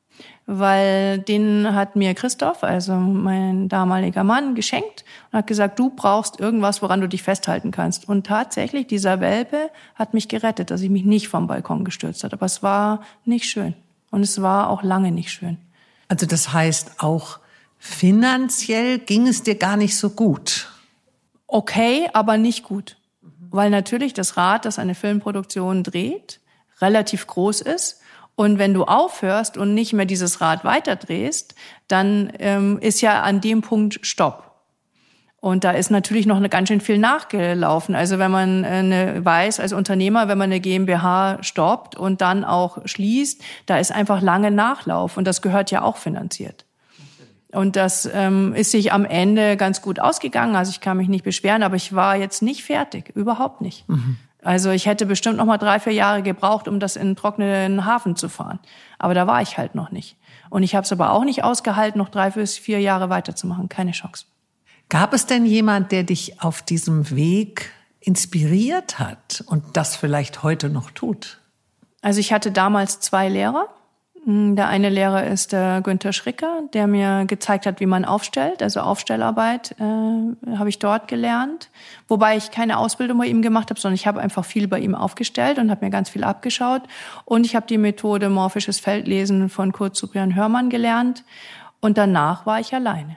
Weil den hat mir Christoph, also mein damaliger Mann, geschenkt und hat gesagt, du brauchst irgendwas, woran du dich festhalten kannst. Und tatsächlich, dieser Welpe hat mich gerettet, dass ich mich nicht vom Balkon gestürzt habe. Aber es war nicht schön. Und es war auch lange nicht schön. Also das heißt, auch finanziell ging es dir gar nicht so gut? Okay, aber nicht gut. Weil natürlich das Rad, das eine Filmproduktion dreht, relativ groß ist. Und wenn du aufhörst und nicht mehr dieses Rad weiterdrehst, dann ähm, ist ja an dem Punkt Stopp. Und da ist natürlich noch eine ganz schön viel nachgelaufen. Also wenn man eine, weiß als Unternehmer, wenn man eine GmbH stoppt und dann auch schließt, da ist einfach lange Nachlauf. Und das gehört ja auch finanziert. Und das ähm, ist sich am Ende ganz gut ausgegangen. Also ich kann mich nicht beschweren, aber ich war jetzt nicht fertig, überhaupt nicht. Mhm. Also ich hätte bestimmt noch mal drei, vier Jahre gebraucht, um das in einen trockenen Hafen zu fahren. Aber da war ich halt noch nicht. Und ich habe es aber auch nicht ausgehalten, noch drei bis vier Jahre weiterzumachen. Keine Chance. Gab es denn jemand, der dich auf diesem Weg inspiriert hat und das vielleicht heute noch tut? Also ich hatte damals zwei Lehrer. Der eine Lehrer ist der Günther Schricker, der mir gezeigt hat, wie man aufstellt. Also Aufstellarbeit äh, habe ich dort gelernt. Wobei ich keine Ausbildung bei ihm gemacht habe, sondern ich habe einfach viel bei ihm aufgestellt und habe mir ganz viel abgeschaut. Und ich habe die Methode morphisches Feldlesen von Kurt Cyprian Hörmann gelernt. Und danach war ich alleine,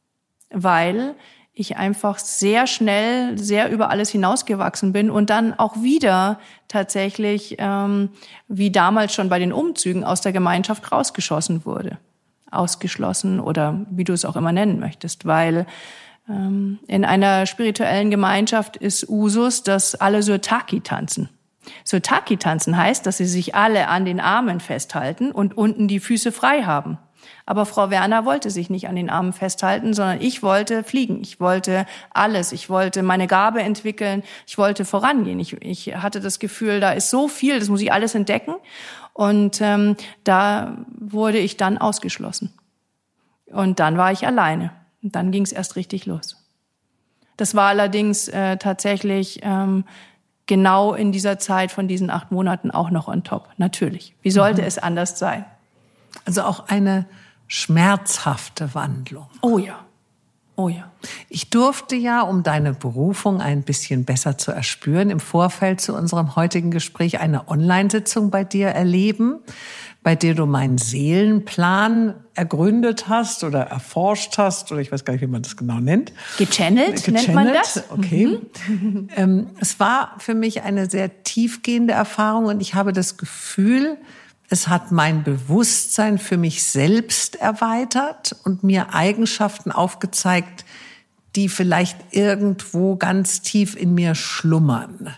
weil ich einfach sehr schnell, sehr über alles hinausgewachsen bin und dann auch wieder tatsächlich, ähm, wie damals schon bei den Umzügen, aus der Gemeinschaft rausgeschossen wurde. Ausgeschlossen oder wie du es auch immer nennen möchtest. Weil ähm, in einer spirituellen Gemeinschaft ist Usus, dass alle Surtaki tanzen. Surtaki tanzen heißt, dass sie sich alle an den Armen festhalten und unten die Füße frei haben. Aber Frau Werner wollte sich nicht an den Armen festhalten, sondern ich wollte fliegen. Ich wollte alles. Ich wollte meine Gabe entwickeln. Ich wollte vorangehen. Ich, ich hatte das Gefühl, da ist so viel, das muss ich alles entdecken. Und ähm, da wurde ich dann ausgeschlossen. Und dann war ich alleine. Und dann ging es erst richtig los. Das war allerdings äh, tatsächlich ähm, genau in dieser Zeit von diesen acht Monaten auch noch on top. Natürlich. Wie sollte mhm. es anders sein? Also auch eine schmerzhafte Wandlung. Oh ja, oh ja. Ich durfte ja, um deine Berufung ein bisschen besser zu erspüren, im Vorfeld zu unserem heutigen Gespräch eine Online-Sitzung bei dir erleben, bei der du meinen Seelenplan ergründet hast oder erforscht hast, oder ich weiß gar nicht, wie man das genau nennt. Gechannelt, Gechannelt nennt man das? Okay. Mhm. ähm, es war für mich eine sehr tiefgehende Erfahrung und ich habe das Gefühl, es hat mein Bewusstsein für mich selbst erweitert und mir Eigenschaften aufgezeigt, die vielleicht irgendwo ganz tief in mir schlummern.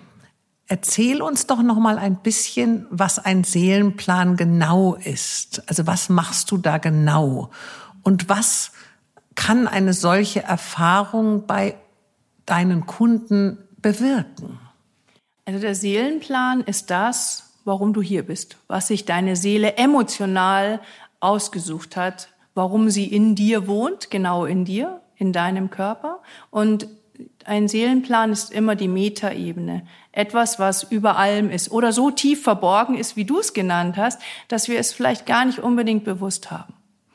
Erzähl uns doch noch mal ein bisschen, was ein Seelenplan genau ist. Also was machst du da genau? Und was kann eine solche Erfahrung bei deinen Kunden bewirken? Also der Seelenplan ist das, warum du hier bist, was sich deine Seele emotional ausgesucht hat, warum sie in dir wohnt, genau in dir, in deinem Körper. Und ein Seelenplan ist immer die Metaebene, etwas, was über allem ist oder so tief verborgen ist, wie du es genannt hast, dass wir es vielleicht gar nicht unbedingt bewusst haben.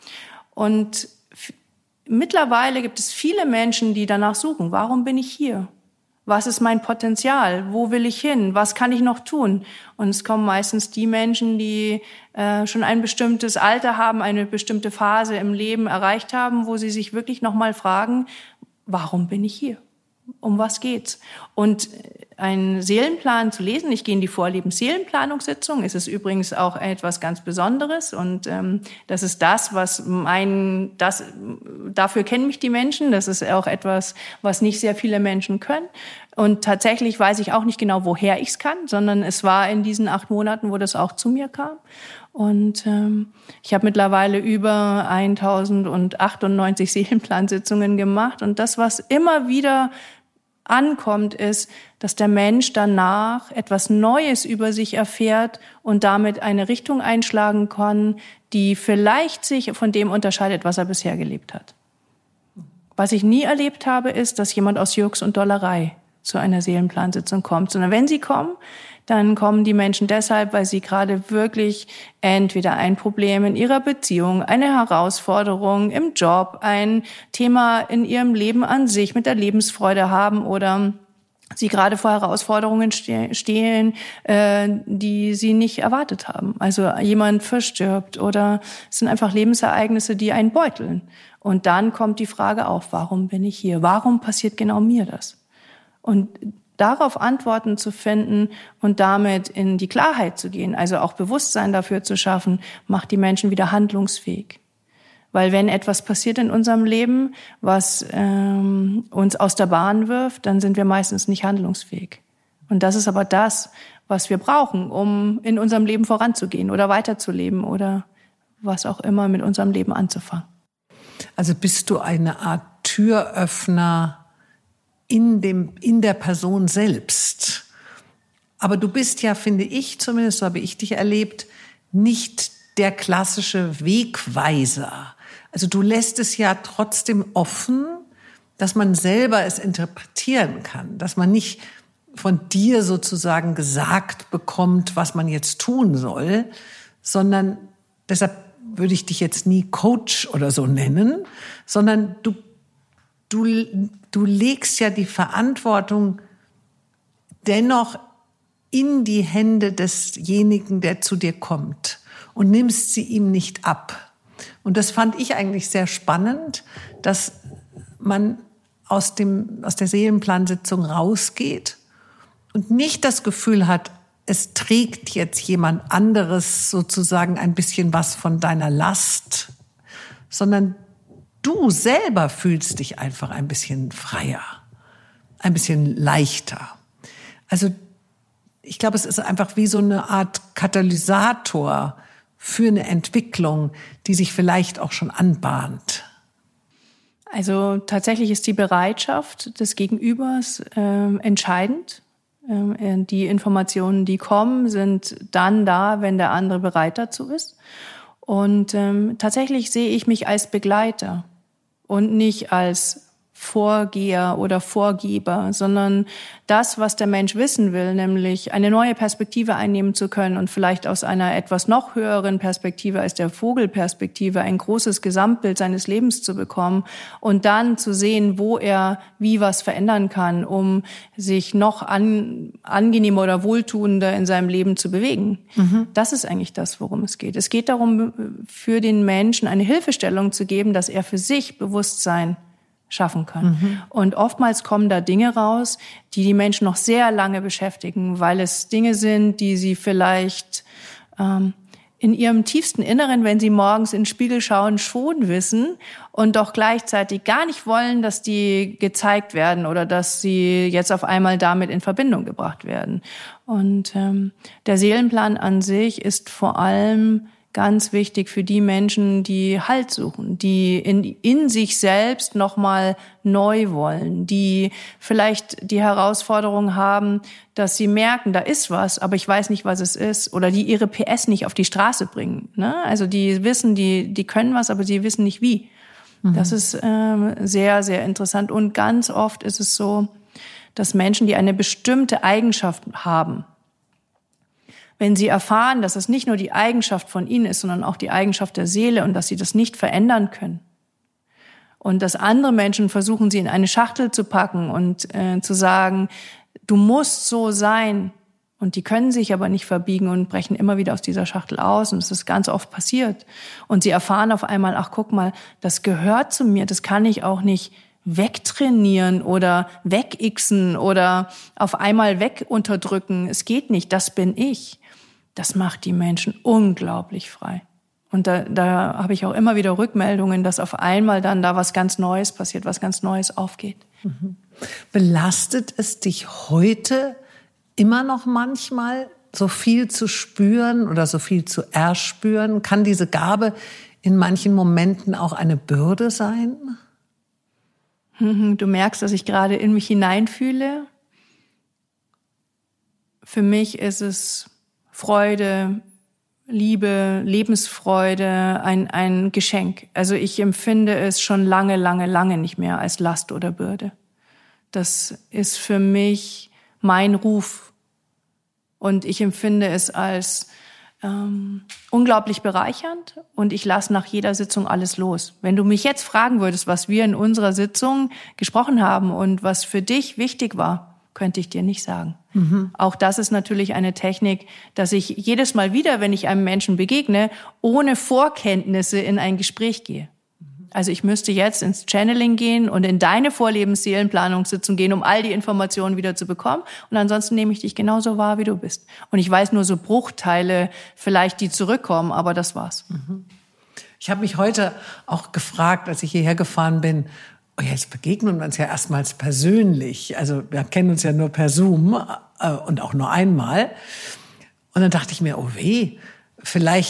Und f- mittlerweile gibt es viele Menschen, die danach suchen, warum bin ich hier? Was ist mein Potenzial? Wo will ich hin? Was kann ich noch tun? Und es kommen meistens die Menschen, die äh, schon ein bestimmtes Alter haben, eine bestimmte Phase im Leben erreicht haben, wo sie sich wirklich nochmal fragen, warum bin ich hier? Um was geht's? Und einen Seelenplan zu lesen, ich gehe in die Vorlebens-Seelenplanungssitzung, ist es übrigens auch etwas ganz Besonderes und ähm, das ist das, was mein, das, dafür kennen mich die Menschen, das ist auch etwas, was nicht sehr viele Menschen können und tatsächlich weiß ich auch nicht genau, woher ich es kann, sondern es war in diesen acht Monaten, wo das auch zu mir kam. Und ähm, ich habe mittlerweile über tausendachthundertachtundneunzig Seelenplansitzungen gemacht. Und das, was immer wieder ankommt, ist, dass der Mensch danach etwas Neues über sich erfährt und damit eine Richtung einschlagen kann, die vielleicht sich von dem unterscheidet, was er bisher gelebt hat. Was ich nie erlebt habe, ist, dass jemand aus Jux und Dollerei zu einer Seelenplansitzung kommt, sondern wenn sie kommen, dann kommen die Menschen deshalb, weil sie gerade wirklich entweder ein Problem in ihrer Beziehung, eine Herausforderung im Job, ein Thema in ihrem Leben an sich mit der Lebensfreude haben oder sie gerade vor Herausforderungen stehen, äh, die sie nicht erwartet haben. Also jemand verstirbt oder es sind einfach Lebensereignisse, die einen beuteln. Und dann kommt die Frage auf, warum bin ich hier? Warum passiert genau mir das? Und darauf Antworten zu finden und damit in die Klarheit zu gehen, also auch Bewusstsein dafür zu schaffen, macht die Menschen wieder handlungsfähig. Weil wenn etwas passiert in unserem Leben, was ähm, uns aus der Bahn wirft, dann sind wir meistens nicht handlungsfähig. Und das ist aber das, was wir brauchen, um in unserem Leben voranzugehen oder weiterzuleben oder was auch immer mit unserem Leben anzufangen. Also bist du eine Art Türöffner in dem, in der Person selbst. Aber du bist ja, finde ich zumindest, so habe ich dich erlebt, nicht der klassische Wegweiser. Also du lässt es ja trotzdem offen, dass man selber es interpretieren kann, dass man nicht von dir sozusagen gesagt bekommt, was man jetzt tun soll, sondern deshalb würde ich dich jetzt nie Coach oder so nennen, sondern du, du, du legst ja die Verantwortung dennoch in die Hände desjenigen, der zu dir kommt und nimmst sie ihm nicht ab. Und das fand ich eigentlich sehr spannend, dass man aus dem, aus der Seelenplansitzung rausgeht und nicht das Gefühl hat, es trägt jetzt jemand anderes sozusagen ein bisschen was von deiner Last, sondern du selber fühlst dich einfach ein bisschen freier, ein bisschen leichter. Also ich glaube, es ist einfach wie so eine Art Katalysator für eine Entwicklung, die sich vielleicht auch schon anbahnt. Also tatsächlich ist die Bereitschaft des Gegenübers äh, entscheidend. Ähm, die Informationen, die kommen, sind dann da, wenn der andere bereit dazu ist. Und ähm, tatsächlich sehe ich mich als Begleiter und nicht als Vorgeher oder Vorgeber, sondern das, was der Mensch wissen will, nämlich eine neue Perspektive einnehmen zu können und vielleicht aus einer etwas noch höheren Perspektive als der Vogelperspektive ein großes Gesamtbild seines Lebens zu bekommen und dann zu sehen, wo er wie was verändern kann, um sich noch an, angenehmer oder wohltuender in seinem Leben zu bewegen. Mhm. Das ist eigentlich das, worum es geht. Es geht darum, für den Menschen eine Hilfestellung zu geben, dass er für sich Bewusstsein schaffen kann. Mhm. Und oftmals kommen da Dinge raus, die die Menschen noch sehr lange beschäftigen, weil es Dinge sind, die sie vielleicht ähm, in ihrem tiefsten Inneren, wenn sie morgens in den Spiegel schauen, schon wissen und doch gleichzeitig gar nicht wollen, dass die gezeigt werden oder dass sie jetzt auf einmal damit in Verbindung gebracht werden. Und ähm, der Seelenplan an sich ist vor allem ganz wichtig für die Menschen, die Halt suchen, die in, in sich selbst nochmal neu wollen, die vielleicht die Herausforderung haben, dass sie merken, da ist was, aber ich weiß nicht, was es ist, oder die ihre P S nicht auf die Straße bringen. Ne? Also die wissen, die, die können was, aber sie wissen nicht wie. Mhm. Das ist äh, sehr, sehr interessant. Und ganz oft ist es so, dass Menschen, die eine bestimmte Eigenschaft haben, wenn sie erfahren, dass es nicht nur die Eigenschaft von ihnen ist, sondern auch die Eigenschaft der Seele und dass sie das nicht verändern können. Und dass andere Menschen versuchen, sie in eine Schachtel zu packen und äh, zu sagen, du musst so sein. Und die können sich aber nicht verbiegen und brechen immer wieder aus dieser Schachtel aus. Und das ist ganz oft passiert. Und sie erfahren auf einmal, ach guck mal, das gehört zu mir, das kann ich auch nicht wegtrainieren oder wegixen oder auf einmal wegunterdrücken. Es geht nicht, das bin ich. Das macht die Menschen unglaublich frei. Und da, da habe ich auch immer wieder Rückmeldungen, dass auf einmal dann da was ganz Neues passiert, was ganz Neues aufgeht. Mhm. Belastet es dich heute immer noch manchmal, so viel zu spüren oder so viel zu erspüren? Kann diese Gabe in manchen Momenten auch eine Bürde sein? Du merkst, dass ich gerade in mich hineinfühle. Für mich ist es Freude, Liebe, Lebensfreude, ein, ein Geschenk. Also ich empfinde es schon lange, lange, lange nicht mehr als Last oder Bürde. Das ist für mich mein Ruf. Und ich empfinde es als ähm, unglaublich bereichernd und ich lasse nach jeder Sitzung alles los. Wenn du mich jetzt fragen würdest, was wir in unserer Sitzung gesprochen haben und was für dich wichtig war, könnte ich dir nicht sagen. Mhm. Auch das ist natürlich eine Technik, dass ich jedes Mal wieder, wenn ich einem Menschen begegne, ohne Vorkenntnisse in ein Gespräch gehe. Also ich müsste jetzt ins Channeling gehen und in deine Vorlebensseelenplanungssitzung gehen, um all die Informationen wieder zu bekommen. Und ansonsten nehme ich dich genauso wahr, wie du bist. Und ich weiß nur so Bruchteile, vielleicht die zurückkommen, aber das war's. Mhm. Ich habe mich heute auch gefragt, als ich hierher gefahren bin, oh ja, jetzt begegnen wir uns ja erstmals persönlich. Also wir kennen uns ja nur per Zoom äh, und auch nur einmal. Und dann dachte ich mir, oh weh, vielleicht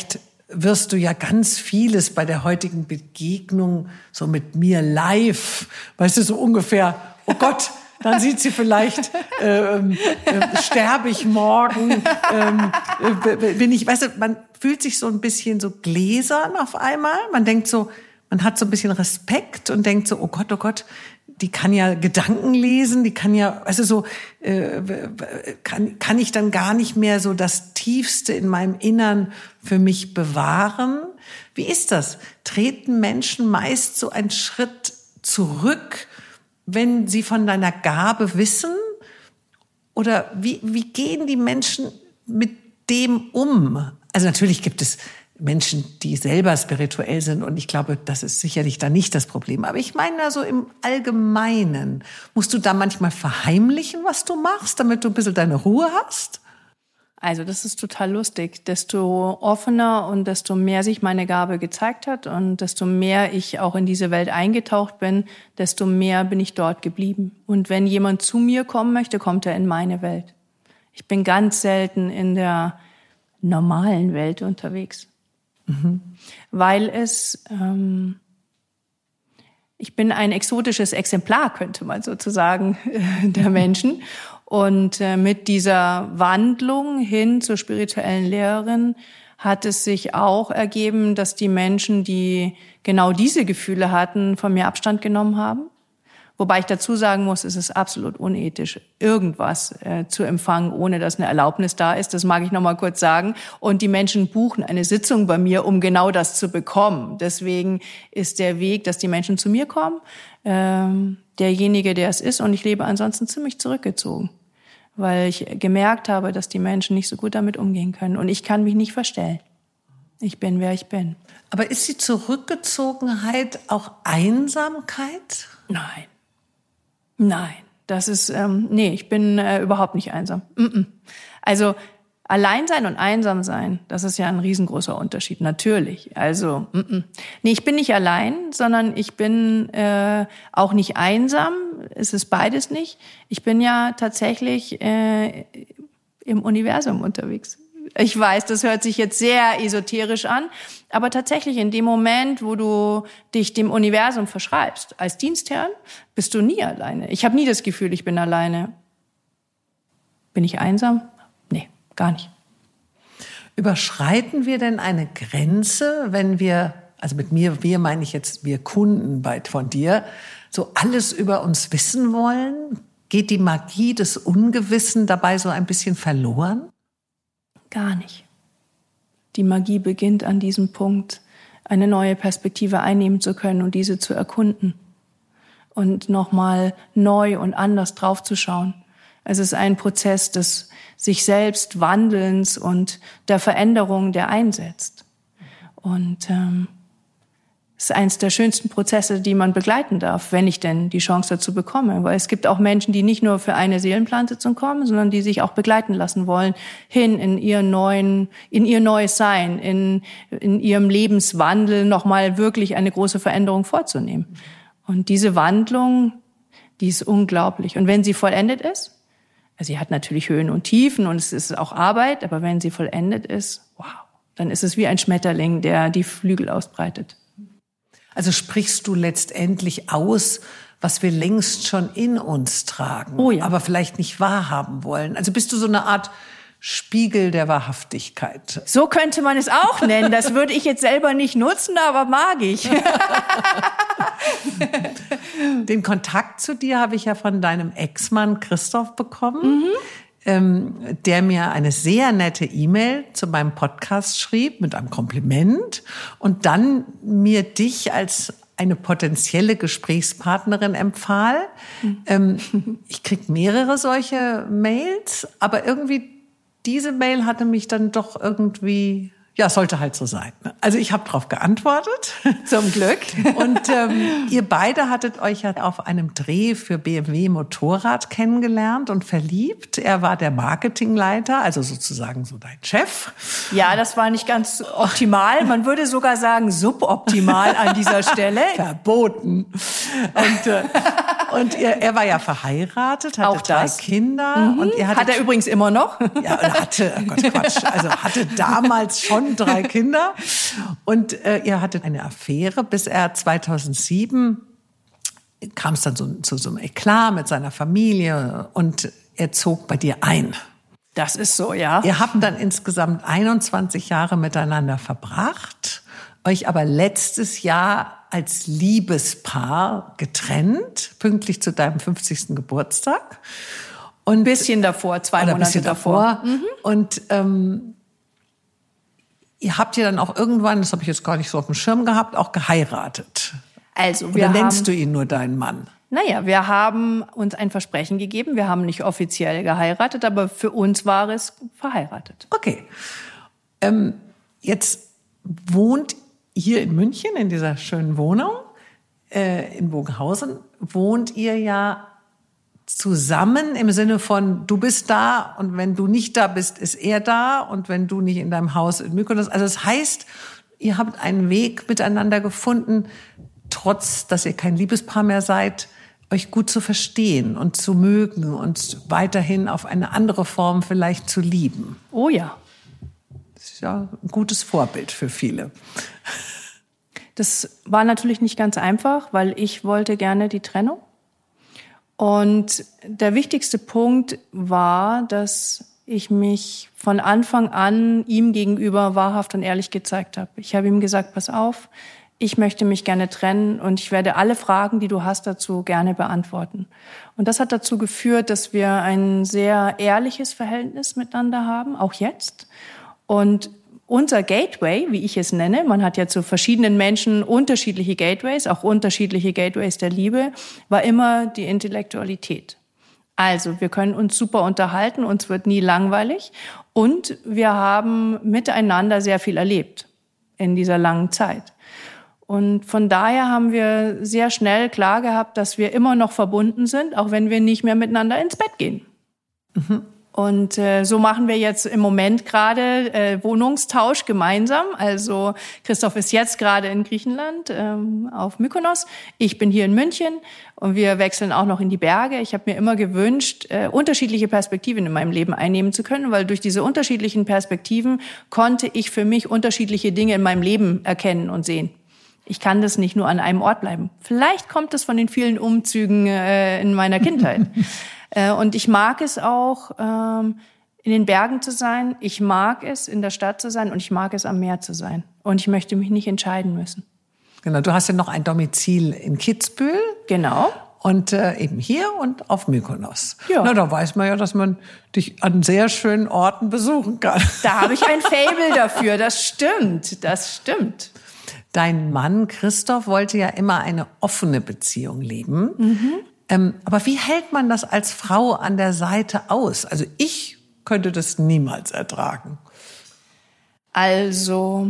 wirst du ja ganz vieles bei der heutigen Begegnung so mit mir live, weißt du, so ungefähr, oh Gott, dann sieht sie vielleicht, ähm, äh, sterbe ich morgen, ähm, äh, bin ich, weißt du, man fühlt sich so ein bisschen so gläsern auf einmal. Man denkt so, man hat so ein bisschen Respekt und denkt so, oh Gott, oh Gott, die kann ja Gedanken lesen, die kann ja, also so, äh, kann, kann ich dann gar nicht mehr so das Tiefste in meinem Innern für mich bewahren? Wie ist das? Treten Menschen meist so einen Schritt zurück, wenn sie von deiner Gabe wissen? Oder wie, wie gehen die Menschen mit dem um? Also natürlich gibt es Menschen, die selber spirituell sind und ich glaube, das ist sicherlich da nicht das Problem. Aber ich meine da so im Allgemeinen. Musst du da manchmal verheimlichen, was du machst, damit du ein bisschen deine Ruhe hast? Also das ist total lustig. Desto offener und desto mehr sich meine Gabe gezeigt hat und desto mehr ich auch in diese Welt eingetaucht bin, desto mehr bin ich dort geblieben. Und wenn jemand zu mir kommen möchte, kommt er in meine Welt. Ich bin ganz selten in der normalen Welt unterwegs. Mhm. Weil es, ähm, ich bin ein exotisches Exemplar, könnte man sozusagen, äh, der Menschen. Und äh, mit dieser Wandlung hin zur spirituellen Lehrerin hat es sich auch ergeben, dass die Menschen, die genau diese Gefühle hatten, von mir Abstand genommen haben. Wobei ich dazu sagen muss, es ist absolut unethisch, irgendwas äh, zu empfangen, ohne dass eine Erlaubnis da ist. Das mag ich noch mal kurz sagen. Und die Menschen buchen eine Sitzung bei mir, um genau das zu bekommen. Deswegen ist der Weg, dass die Menschen zu mir kommen, ähm, derjenige, der es ist. Und ich lebe ansonsten ziemlich zurückgezogen, weil ich gemerkt habe, dass die Menschen nicht so gut damit umgehen können. Und ich kann mich nicht verstellen. Ich bin, wer ich bin. Aber ist die Zurückgezogenheit auch Einsamkeit? Nein. Nein, das ist, ähm, nee, ich bin äh, überhaupt nicht einsam. Mm-mm. Also allein sein und einsam sein, das ist ja ein riesengroßer Unterschied, natürlich. Also, mm-mm. nee, ich bin nicht allein, sondern ich bin äh, auch nicht einsam. Es ist beides nicht. Ich bin ja tatsächlich äh, im Universum unterwegs. Ich weiß, das hört sich jetzt sehr esoterisch an, aber tatsächlich in dem Moment, wo du dich dem Universum verschreibst, als Dienstherrn, bist du nie alleine. Ich habe nie das Gefühl, ich bin alleine. Bin ich einsam? Nee, gar nicht. Überschreiten wir denn eine Grenze, wenn wir, also mit mir, wir meine ich jetzt wir Kunden bei, von dir, so alles über uns wissen wollen? Geht die Magie des Ungewissen dabei so ein bisschen verloren? Gar nicht. Die Magie beginnt an diesem Punkt, eine neue Perspektive einnehmen zu können und diese zu erkunden und nochmal neu und anders draufzuschauen. Es ist ein Prozess des sich selbst Wandelns und der Veränderung, der einsetzt. Und ähm, es ist eines der schönsten Prozesse, die man begleiten darf, wenn ich denn die Chance dazu bekomme. Weil es gibt auch Menschen, die nicht nur für eine Seelenplansitzung kommen, sondern die sich auch begleiten lassen wollen, hin in ihr neuen, in ihr neues Sein, in, in ihrem Lebenswandel nochmal wirklich eine große Veränderung vorzunehmen. Und diese Wandlung, die ist unglaublich. Und wenn sie vollendet ist, also sie hat natürlich Höhen und Tiefen und es ist auch Arbeit, aber wenn sie vollendet ist, wow, dann ist es wie ein Schmetterling, der die Flügel ausbreitet. Also sprichst du letztendlich aus, was wir längst schon in uns tragen, oh ja. aber vielleicht nicht wahrhaben wollen. Also bist du so eine Art Spiegel der Wahrhaftigkeit. So könnte man es auch nennen. Das würde ich jetzt selber nicht nutzen, aber mag ich. Den Kontakt zu dir habe ich ja von deinem Ex-Mann Christoph bekommen. Mhm. Ähm, der mir eine sehr nette E-Mail zu meinem Podcast schrieb mit einem Kompliment und dann mir dich als eine potenzielle Gesprächspartnerin empfahl. Mhm. Ähm, ich krieg mehrere solche Mails, aber irgendwie diese Mail hatte mich dann doch irgendwie, ja, sollte halt so sein. Also ich habe darauf geantwortet. Zum Glück. Und ähm, ihr beide hattet euch ja auf einem Dreh für B M W Motorrad kennengelernt und verliebt. Er war der Marketingleiter, also sozusagen so dein Chef. Ja, das war nicht ganz optimal. Man würde sogar sagen suboptimal an dieser Stelle. Verboten. Und, äh, und er, er war ja verheiratet, hatte Auch drei das. Kinder. Mhm. Und ihr Hat er übrigens immer noch. Ja, hatte, oh Gott, Quatsch, also hatte damals schon drei Kinder. Und äh, ihr hattet eine Affäre, bis er zweitausendsieben kam es dann so, zu so einem Eklat mit seiner Familie und er zog bei dir ein. Das ist so, ja. Ihr habt dann insgesamt einundzwanzig Jahre miteinander verbracht, euch aber letztes Jahr als Liebespaar getrennt, pünktlich zu deinem fünfzigsten Geburtstag. Und ein bisschen davor, zwei Monate bisschen davor. davor. Mhm. Und ähm, ihr habt ja dann auch irgendwann, das habe ich jetzt gar nicht so auf dem Schirm gehabt, auch geheiratet. Also wir Oder nennst haben, du ihn nur deinen Mann? Naja, wir haben uns ein Versprechen gegeben. Wir haben nicht offiziell geheiratet, aber für uns war es verheiratet. Okay. Ähm, jetzt wohnt hier in München, in dieser schönen Wohnung, äh, in Bogenhausen, wohnt ihr ja zusammen im Sinne von, du bist da und wenn du nicht da bist, ist er da und wenn du nicht in deinem Haus in Mykonos. Also das heißt, ihr habt einen Weg miteinander gefunden, trotz, dass ihr kein Liebespaar mehr seid, euch gut zu verstehen und zu mögen und weiterhin auf eine andere Form vielleicht zu lieben. Oh ja. Das ist ja ein gutes Vorbild für viele. Das war natürlich nicht ganz einfach, weil ich wollte gerne die Trennung. Und der wichtigste Punkt war, dass ich mich von Anfang an ihm gegenüber wahrhaft und ehrlich gezeigt habe. Ich habe ihm gesagt, pass auf, ich möchte mich gerne trennen und ich werde alle Fragen, die du hast dazu, gerne beantworten. Und das hat dazu geführt, dass wir ein sehr ehrliches Verhältnis miteinander haben, auch jetzt. Und unser Gateway, wie ich es nenne, man hat ja zu verschiedenen Menschen unterschiedliche Gateways, auch unterschiedliche Gateways der Liebe, war immer die Intellektualität. Also wir können uns super unterhalten, uns wird nie langweilig und wir haben miteinander sehr viel erlebt in dieser langen Zeit. Und von daher haben wir sehr schnell klar gehabt, dass wir immer noch verbunden sind, auch wenn wir nicht mehr miteinander ins Bett gehen. Mhm. Und äh, so machen wir jetzt im Moment gerade äh, Wohnungstausch gemeinsam. Also Christoph ist jetzt gerade in Griechenland ähm, auf Mykonos. Ich bin hier in München und wir wechseln auch noch in die Berge. Ich habe mir immer gewünscht, äh, unterschiedliche Perspektiven in meinem Leben einnehmen zu können, weil durch diese unterschiedlichen Perspektiven konnte ich für mich unterschiedliche Dinge in meinem Leben erkennen und sehen. Ich kann das nicht nur an einem Ort bleiben. Vielleicht kommt es von den vielen Umzügen äh, in meiner Kindheit. äh, und ich mag es auch, ähm, in den Bergen zu sein. Ich mag es, in der Stadt zu sein. Und ich mag es, am Meer zu sein. Und ich möchte mich nicht entscheiden müssen. Genau, du hast ja noch ein Domizil in Kitzbühel. Genau. Und äh, eben hier und auf Mykonos. Ja. Na, da weiß man ja, dass man dich an sehr schönen Orten besuchen kann. Da habe ich ein Faible dafür. Das stimmt, das stimmt. Dein Mann Christoph wollte ja immer eine offene Beziehung leben. Mhm. Ähm, aber wie hält man das als Frau an der Seite aus? Also ich könnte das niemals ertragen. Also,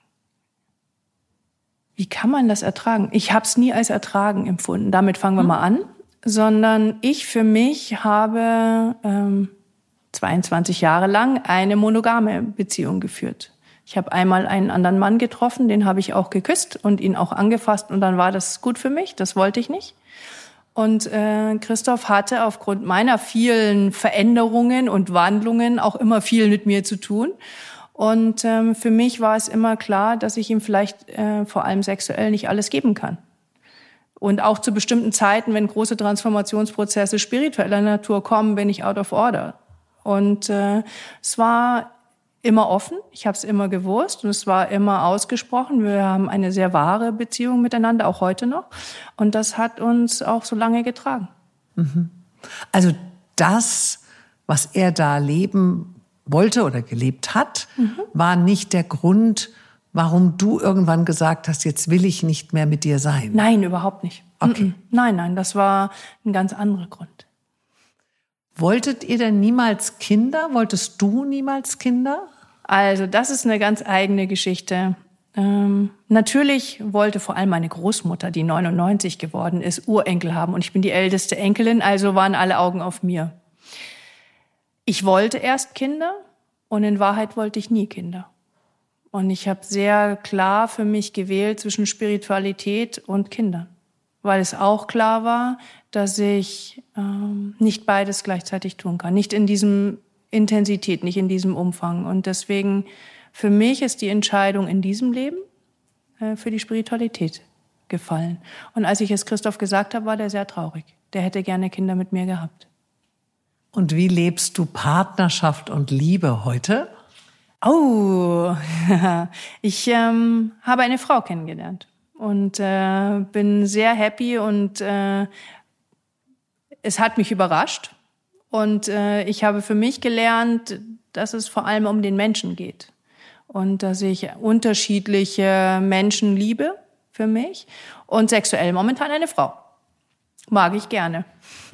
wie kann man das ertragen? Ich habe es nie als Ertragen empfunden. Damit fangen wir mhm. mal an. Sondern ich für mich habe ähm, zweiundzwanzig Jahre lang eine monogame Beziehung geführt. Ich habe einmal einen anderen Mann getroffen, den habe ich auch geküsst und ihn auch angefasst und dann war das gut für mich, das wollte ich nicht. Und äh, Christoph hatte aufgrund meiner vielen Veränderungen und Wandlungen auch immer viel mit mir zu tun. Und ähm, für mich war es immer klar, dass ich ihm vielleicht äh, vor allem sexuell nicht alles geben kann. Und auch zu bestimmten Zeiten, wenn große Transformationsprozesse spiritueller Natur kommen, bin ich out of order. Und äh, es war immer offen, ich habe es immer gewusst und es war immer ausgesprochen. Wir haben eine sehr wahre Beziehung miteinander, auch heute noch. Und das hat uns auch so lange getragen. Mhm. Also das, was er da leben wollte oder gelebt hat, mhm. war nicht der Grund, warum du irgendwann gesagt hast, jetzt will ich nicht mehr mit dir sein. Nein, überhaupt nicht. Okay. Nein, nein, das war ein ganz anderer Grund. Wolltet ihr denn niemals Kinder? Wolltest du niemals Kinder? Also das ist eine ganz eigene Geschichte. Ähm, natürlich wollte vor allem meine Großmutter, die neunundneunzig geworden ist, Urenkel haben. Und ich bin die älteste Enkelin, also waren alle Augen auf mir. Ich wollte erst Kinder und in Wahrheit wollte ich nie Kinder. Und ich habe sehr klar für mich gewählt zwischen Spiritualität und Kindern. Weil es auch klar war, dass ich ähm, nicht beides gleichzeitig tun kann. Nicht in diesem Intensität, nicht in diesem Umfang. Und deswegen für mich ist die Entscheidung in diesem Leben äh, für die Spiritualität gefallen. Und als ich es Christoph gesagt habe, war der sehr traurig. Der hätte gerne Kinder mit mir gehabt. Und wie lebst du Partnerschaft und Liebe heute? Oh, ich ähm, habe eine Frau kennengelernt und äh, bin sehr happy und äh, es hat mich überrascht. Und äh, ich habe für mich gelernt, dass es vor allem um den Menschen geht und dass ich unterschiedliche Menschen liebe für mich und sexuell momentan eine Frau. Mag ich gerne.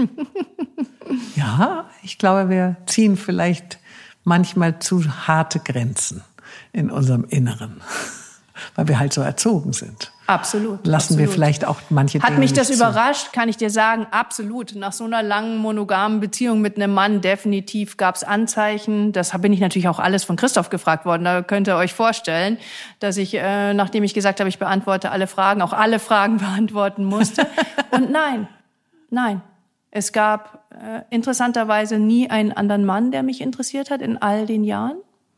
Ja, ich glaube, wir ziehen vielleicht manchmal zu harte Grenzen in unserem Inneren, weil wir halt so erzogen sind. Absolut. Lassen absolut. wir vielleicht auch manche Dinge Hat mich das nicht zu. überrascht, kann ich dir sagen, absolut. Nach so einer langen monogamen Beziehung mit einem Mann definitiv gab es Anzeichen. Das bin ich natürlich auch alles von Christoph gefragt worden. Da könnt ihr euch vorstellen, dass ich, äh, nachdem ich gesagt habe, ich beantworte alle Fragen, auch alle Fragen beantworten musste. Und nein, nein. Es gab äh, interessanterweise nie einen anderen Mann, der mich interessiert hat in all den Jahren.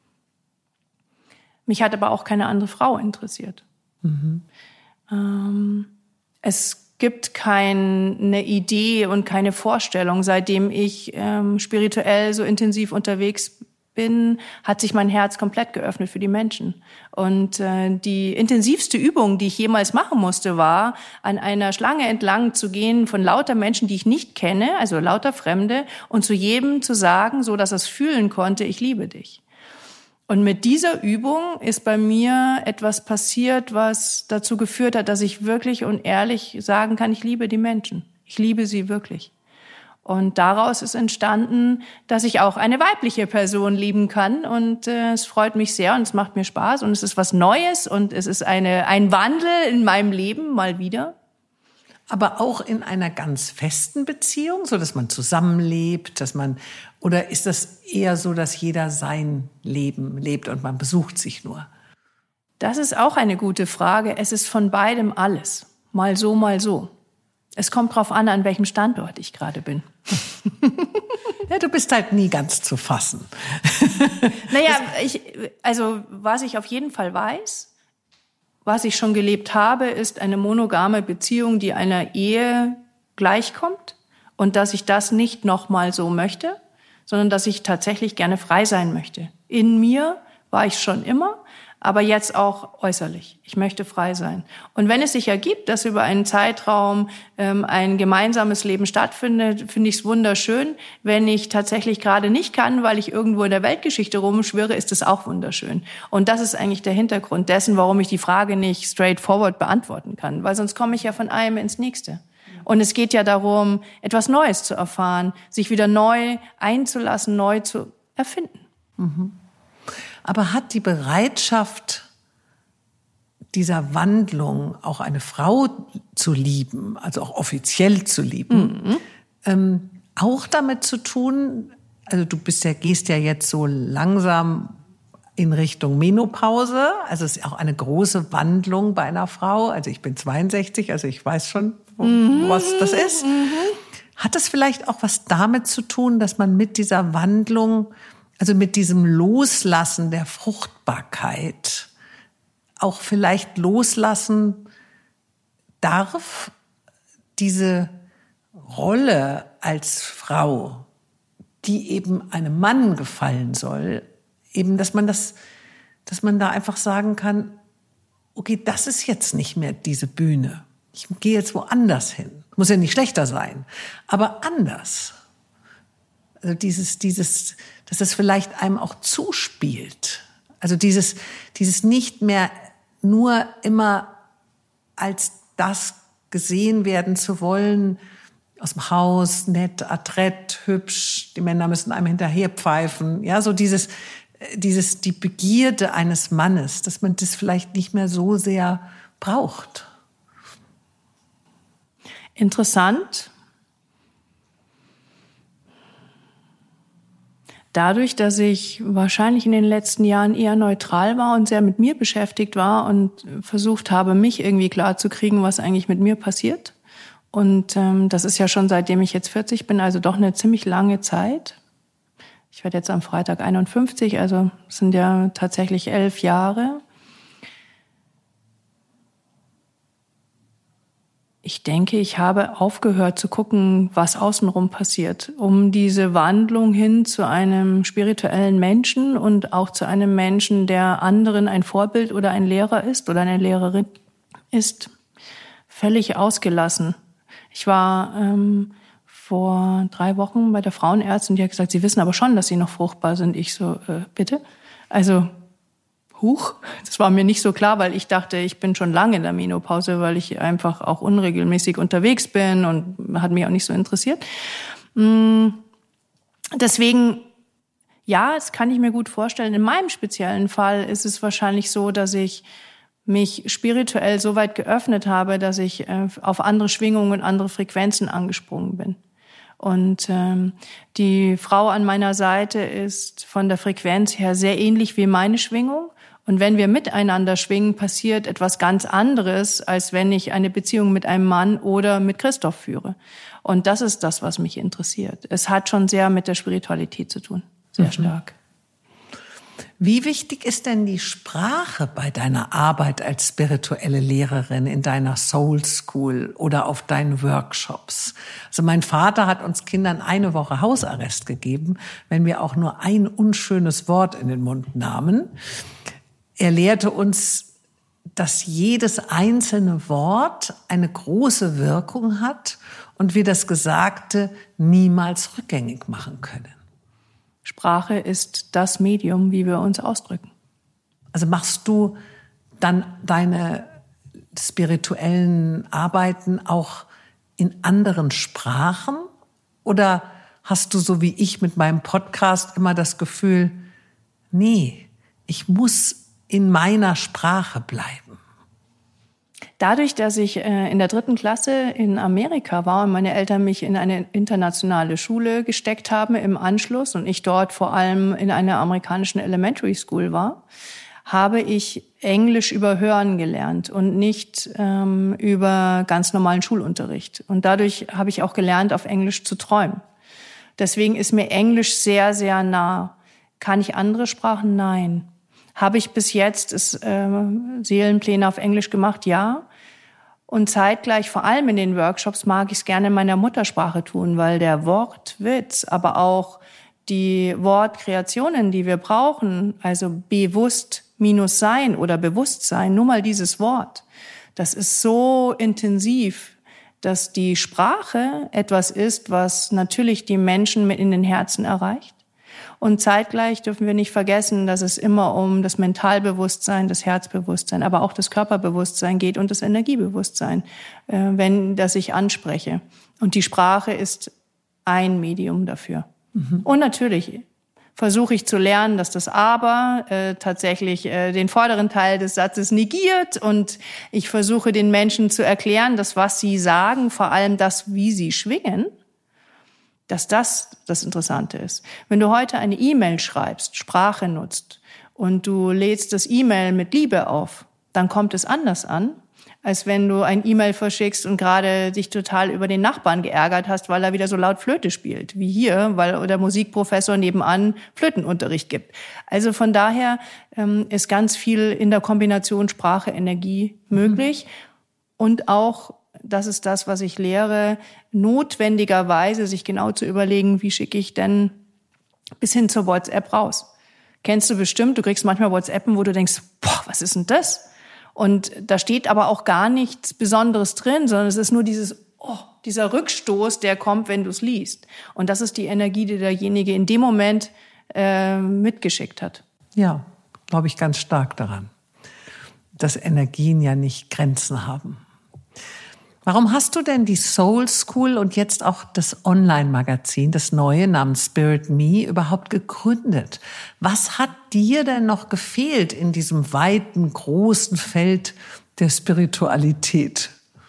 Mich hat aber auch keine andere Frau interessiert. Mhm. Ähm, es gibt keine Idee und keine Vorstellung. Seitdem ich ähm, spirituell so intensiv unterwegs bin, hat sich mein Herz komplett geöffnet für die Menschen. Und äh, die intensivste Übung, die ich jemals machen musste, war, an einer Schlange entlang zu gehen von lauter Menschen, die ich nicht kenne, also lauter Fremde, und zu jedem zu sagen, so dass er es fühlen konnte, ich liebe dich. Und mit dieser Übung ist bei mir etwas passiert, was dazu geführt hat, dass ich wirklich und ehrlich sagen kann, ich liebe die Menschen. Ich liebe sie wirklich. Und daraus ist entstanden, dass ich auch eine weibliche Person lieben kann. Und äh, es freut mich sehr und es macht mir Spaß. Und es ist was Neues und es ist eine, ein Wandel in meinem Leben mal wieder. Aber auch in einer ganz festen Beziehung, so dass man zusammenlebt, dass man, oder ist das eher so, dass jeder sein Leben lebt und man besucht sich nur? Das ist auch eine gute Frage. Es ist von beidem alles. Mal so, mal so. Es kommt drauf an, an welchem Standort ich gerade bin. Ja, du bist halt nie ganz zu fassen. Naja, ich, also was ich auf jeden Fall weiß, was ich schon gelebt habe, ist eine monogame Beziehung, die einer Ehe gleichkommt und dass ich das nicht nochmal so möchte, sondern dass ich tatsächlich gerne frei sein möchte. In mir war ich schon immer, aber jetzt auch äußerlich. Ich möchte frei sein. Und wenn es sich ergibt, dass über einen Zeitraum ähm, ein gemeinsames Leben stattfindet, finde ich es wunderschön. Wenn ich tatsächlich gerade nicht kann, weil ich irgendwo in der Weltgeschichte rumschwirre, ist es auch wunderschön. Und das ist eigentlich der Hintergrund dessen, warum ich die Frage nicht straightforward beantworten kann. Weil sonst komme ich ja von einem ins Nächste. Und es geht ja darum, etwas Neues zu erfahren, sich wieder neu einzulassen, neu zu erfinden. Mhm. Aber hat die Bereitschaft dieser Wandlung, auch eine Frau zu lieben, also auch offiziell zu lieben, mhm. ähm, auch damit zu tun, also du bist ja, gehst ja jetzt so langsam in Richtung Menopause, also es ist auch eine große Wandlung bei einer Frau, also ich bin zweiundsechzig, also ich weiß schon, wo, mhm. was das ist. Mhm. Hat das vielleicht auch was damit zu tun, dass man mit dieser Wandlung, also mit diesem Loslassen der Fruchtbarkeit auch vielleicht loslassen darf, diese Rolle als Frau, die eben einem Mann gefallen soll, eben, dass man das, dass man da einfach sagen kann, okay, das ist jetzt nicht mehr diese Bühne. Ich gehe jetzt woanders hin. Muss ja nicht schlechter sein, aber anders. Also dieses, dieses, dass es vielleicht einem auch zuspielt. Also dieses, dieses nicht mehr nur immer als das gesehen werden zu wollen, aus dem Haus, nett, adrett, hübsch, die Männer müssen einem hinterherpfeifen. Ja, so dieses, dieses, die Begierde eines Mannes, dass man das vielleicht nicht mehr so sehr braucht. Interessant. Dadurch, dass ich wahrscheinlich in den letzten Jahren eher neutral war und sehr mit mir beschäftigt war und versucht habe, mich irgendwie klarzukriegen, was eigentlich mit mir passiert. Und ähm, das ist ja schon seitdem ich jetzt vierzig bin, also doch eine ziemlich lange Zeit. Ich werde jetzt am Freitag einundfünfzig, also es sind ja tatsächlich elf Jahre. Ich denke, ich habe aufgehört zu gucken, was außenrum passiert, um diese Wandlung hin zu einem spirituellen Menschen und auch zu einem Menschen, der anderen ein Vorbild oder ein Lehrer ist oder eine Lehrerin ist, völlig ausgelassen. Ich war ähm, vor drei Wochen bei der Frauenärztin, die hat gesagt, Sie wissen aber schon, dass Sie noch fruchtbar sind. Ich so, äh, bitte? Also, huch, das war mir nicht so klar, weil ich dachte, ich bin schon lange in der Menopause, weil ich einfach auch unregelmäßig unterwegs bin und hat mich auch nicht so interessiert. Deswegen, ja, das kann ich mir gut vorstellen. In meinem speziellen Fall ist es wahrscheinlich so, dass ich mich spirituell so weit geöffnet habe, dass ich auf andere Schwingungen, andere Frequenzen angesprungen bin. Und ähm, die Frau an meiner Seite ist von der Frequenz her sehr ähnlich wie meine Schwingung. Und wenn wir miteinander schwingen, passiert etwas ganz anderes, als wenn ich eine Beziehung mit einem Mann oder mit Christoph führe. Und das ist das, was mich interessiert. Es hat schon sehr mit der Spiritualität zu tun, sehr mhm. stark. Wie wichtig ist denn die Sprache bei deiner Arbeit als spirituelle Lehrerin in deiner Soul School oder auf deinen Workshops? Also mein Vater hat uns Kindern eine Woche Hausarrest gegeben, wenn wir auch nur ein unschönes Wort in den Mund nahmen. Er lehrte uns, dass jedes einzelne Wort eine große Wirkung hat und wir das Gesagte niemals rückgängig machen können. Sprache ist das Medium, wie wir uns ausdrücken. Also machst du dann deine spirituellen Arbeiten auch in anderen Sprachen? Oder hast du, so wie ich mit meinem Podcast, immer das Gefühl, nee, ich muss in meiner Sprache bleiben? Dadurch, dass ich in der dritten Klasse in Amerika war und meine Eltern mich in eine internationale Schule gesteckt haben im Anschluss und ich dort vor allem in einer amerikanischen Elementary School war, habe ich Englisch über Hören gelernt und nicht ähm, über ganz normalen Schulunterricht. Und dadurch habe ich auch gelernt, auf Englisch zu träumen. Deswegen ist mir Englisch sehr, sehr nah. Kann ich andere Sprachen? Nein. Habe ich bis jetzt ist, äh, Seelenpläne auf Englisch gemacht? Ja. Und zeitgleich, vor allem in den Workshops, mag ich es gerne in meiner Muttersprache tun, weil der Wortwitz, aber auch die Wortkreationen, die wir brauchen, also bewusst minus sein oder Bewusstsein, nur mal dieses Wort, das ist so intensiv, dass die Sprache etwas ist, was natürlich die Menschen mit in den Herzen erreicht. Und zeitgleich dürfen wir nicht vergessen, dass es immer um das Mentalbewusstsein, das Herzbewusstsein, aber auch das Körperbewusstsein geht und das Energiebewusstsein, wenn das ich anspreche. Und die Sprache ist ein Medium dafür. Mhm. Und natürlich versuche ich zu lernen, dass das Aber äh, tatsächlich äh, den vorderen Teil des Satzes negiert. Und ich versuche den Menschen zu erklären, dass was sie sagen, vor allem das, wie sie schwingen, dass das das Interessante ist. Wenn du heute eine E-Mail schreibst, Sprache nutzt und du lädst das E-Mail mit Liebe auf, dann kommt es anders an, als wenn du ein E-Mail verschickst und gerade dich total über den Nachbarn geärgert hast, weil er wieder so laut Flöte spielt, wie hier, weil der Musikprofessor nebenan Flötenunterricht gibt. Also von daher ähm, ist ganz viel in der Kombination Sprache, Energie möglich. Mhm. Und auch, das ist das, was ich lehre, notwendigerweise sich genau zu überlegen, wie schicke ich denn bis hin zur WhatsApp raus. Kennst du bestimmt, du kriegst manchmal WhatsAppen, wo du denkst, boah, was ist denn das? Und da steht aber auch gar nichts Besonderes drin, sondern es ist nur dieses, oh, dieser Rückstoß, der kommt, wenn du es liest. Und das ist die Energie, die derjenige in dem Moment äh, mitgeschickt hat. Ja, glaube ich ganz stark daran, dass Energien ja nicht Grenzen haben. Warum hast du denn die Soul School und jetzt auch das Online-Magazin, das neue namens Spirit Me, überhaupt gegründet? Was hat dir denn noch gefehlt in diesem weiten, großen Feld der Spiritualität?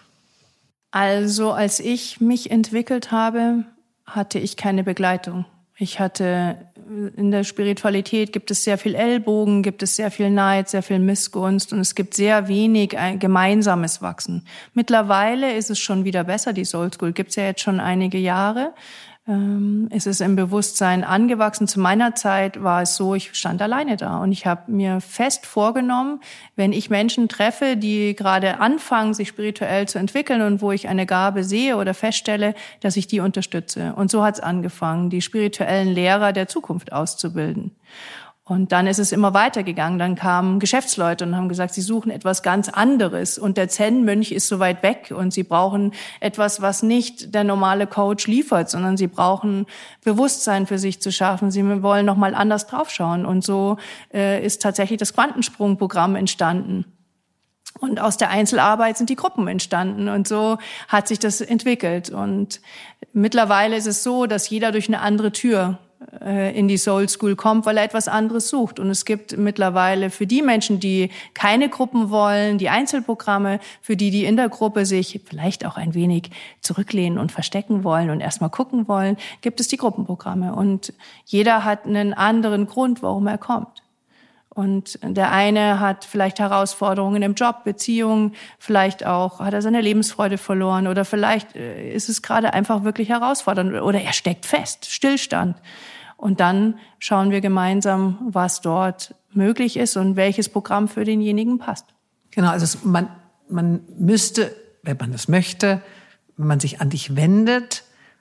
Also, als ich mich entwickelt habe, hatte ich keine Begleitung. Ich hatte, in der Spiritualität gibt es sehr viel Ellbogen, gibt es sehr viel Neid, sehr viel Missgunst und es gibt sehr wenig gemeinsames Wachsen. Mittlerweile ist es schon wieder besser, die Soul School gibt es ja jetzt schon einige Jahre. ähm, es ist im Bewusstsein angewachsen. Zu meiner Zeit war es so, ich stand alleine da und ich habe mir fest vorgenommen, wenn ich Menschen treffe, die gerade anfangen, sich spirituell zu entwickeln und wo ich eine Gabe sehe oder feststelle, dass ich die unterstütze. Und so hat es angefangen, die spirituellen Lehrer der Zukunft auszubilden. Und dann ist es immer weitergegangen. Dann kamen Geschäftsleute und haben gesagt, sie suchen etwas ganz anderes. Und der Zen-Mönch ist so weit weg und sie brauchen etwas, was nicht der normale Coach liefert, sondern sie brauchen Bewusstsein für sich zu schaffen. Sie wollen noch mal anders draufschauen. Und so äh, ist tatsächlich das Quantensprung-Programm entstanden. Und aus der Einzelarbeit sind die Gruppen entstanden. Und so hat sich das entwickelt. Und mittlerweile ist es so, dass jeder durch eine andere Tür in die Soul School kommt, weil er etwas anderes sucht. Und es gibt mittlerweile für die Menschen, die keine Gruppen wollen, die Einzelprogramme, für die, die in der Gruppe sich vielleicht auch ein wenig zurücklehnen und verstecken wollen und erstmal gucken wollen, gibt es die Gruppenprogramme. Und jeder hat einen anderen Grund, warum er kommt. Und der eine hat vielleicht Herausforderungen im Job, Beziehungen, vielleicht auch hat er seine Lebensfreude verloren oder vielleicht ist es gerade einfach wirklich herausfordernd oder er steckt fest, Stillstand. Und dann schauen wir gemeinsam, was dort möglich ist und welches Programm für denjenigen passt. Genau, also es, man, man müsste, wenn man das möchte, wenn man sich an dich wendet,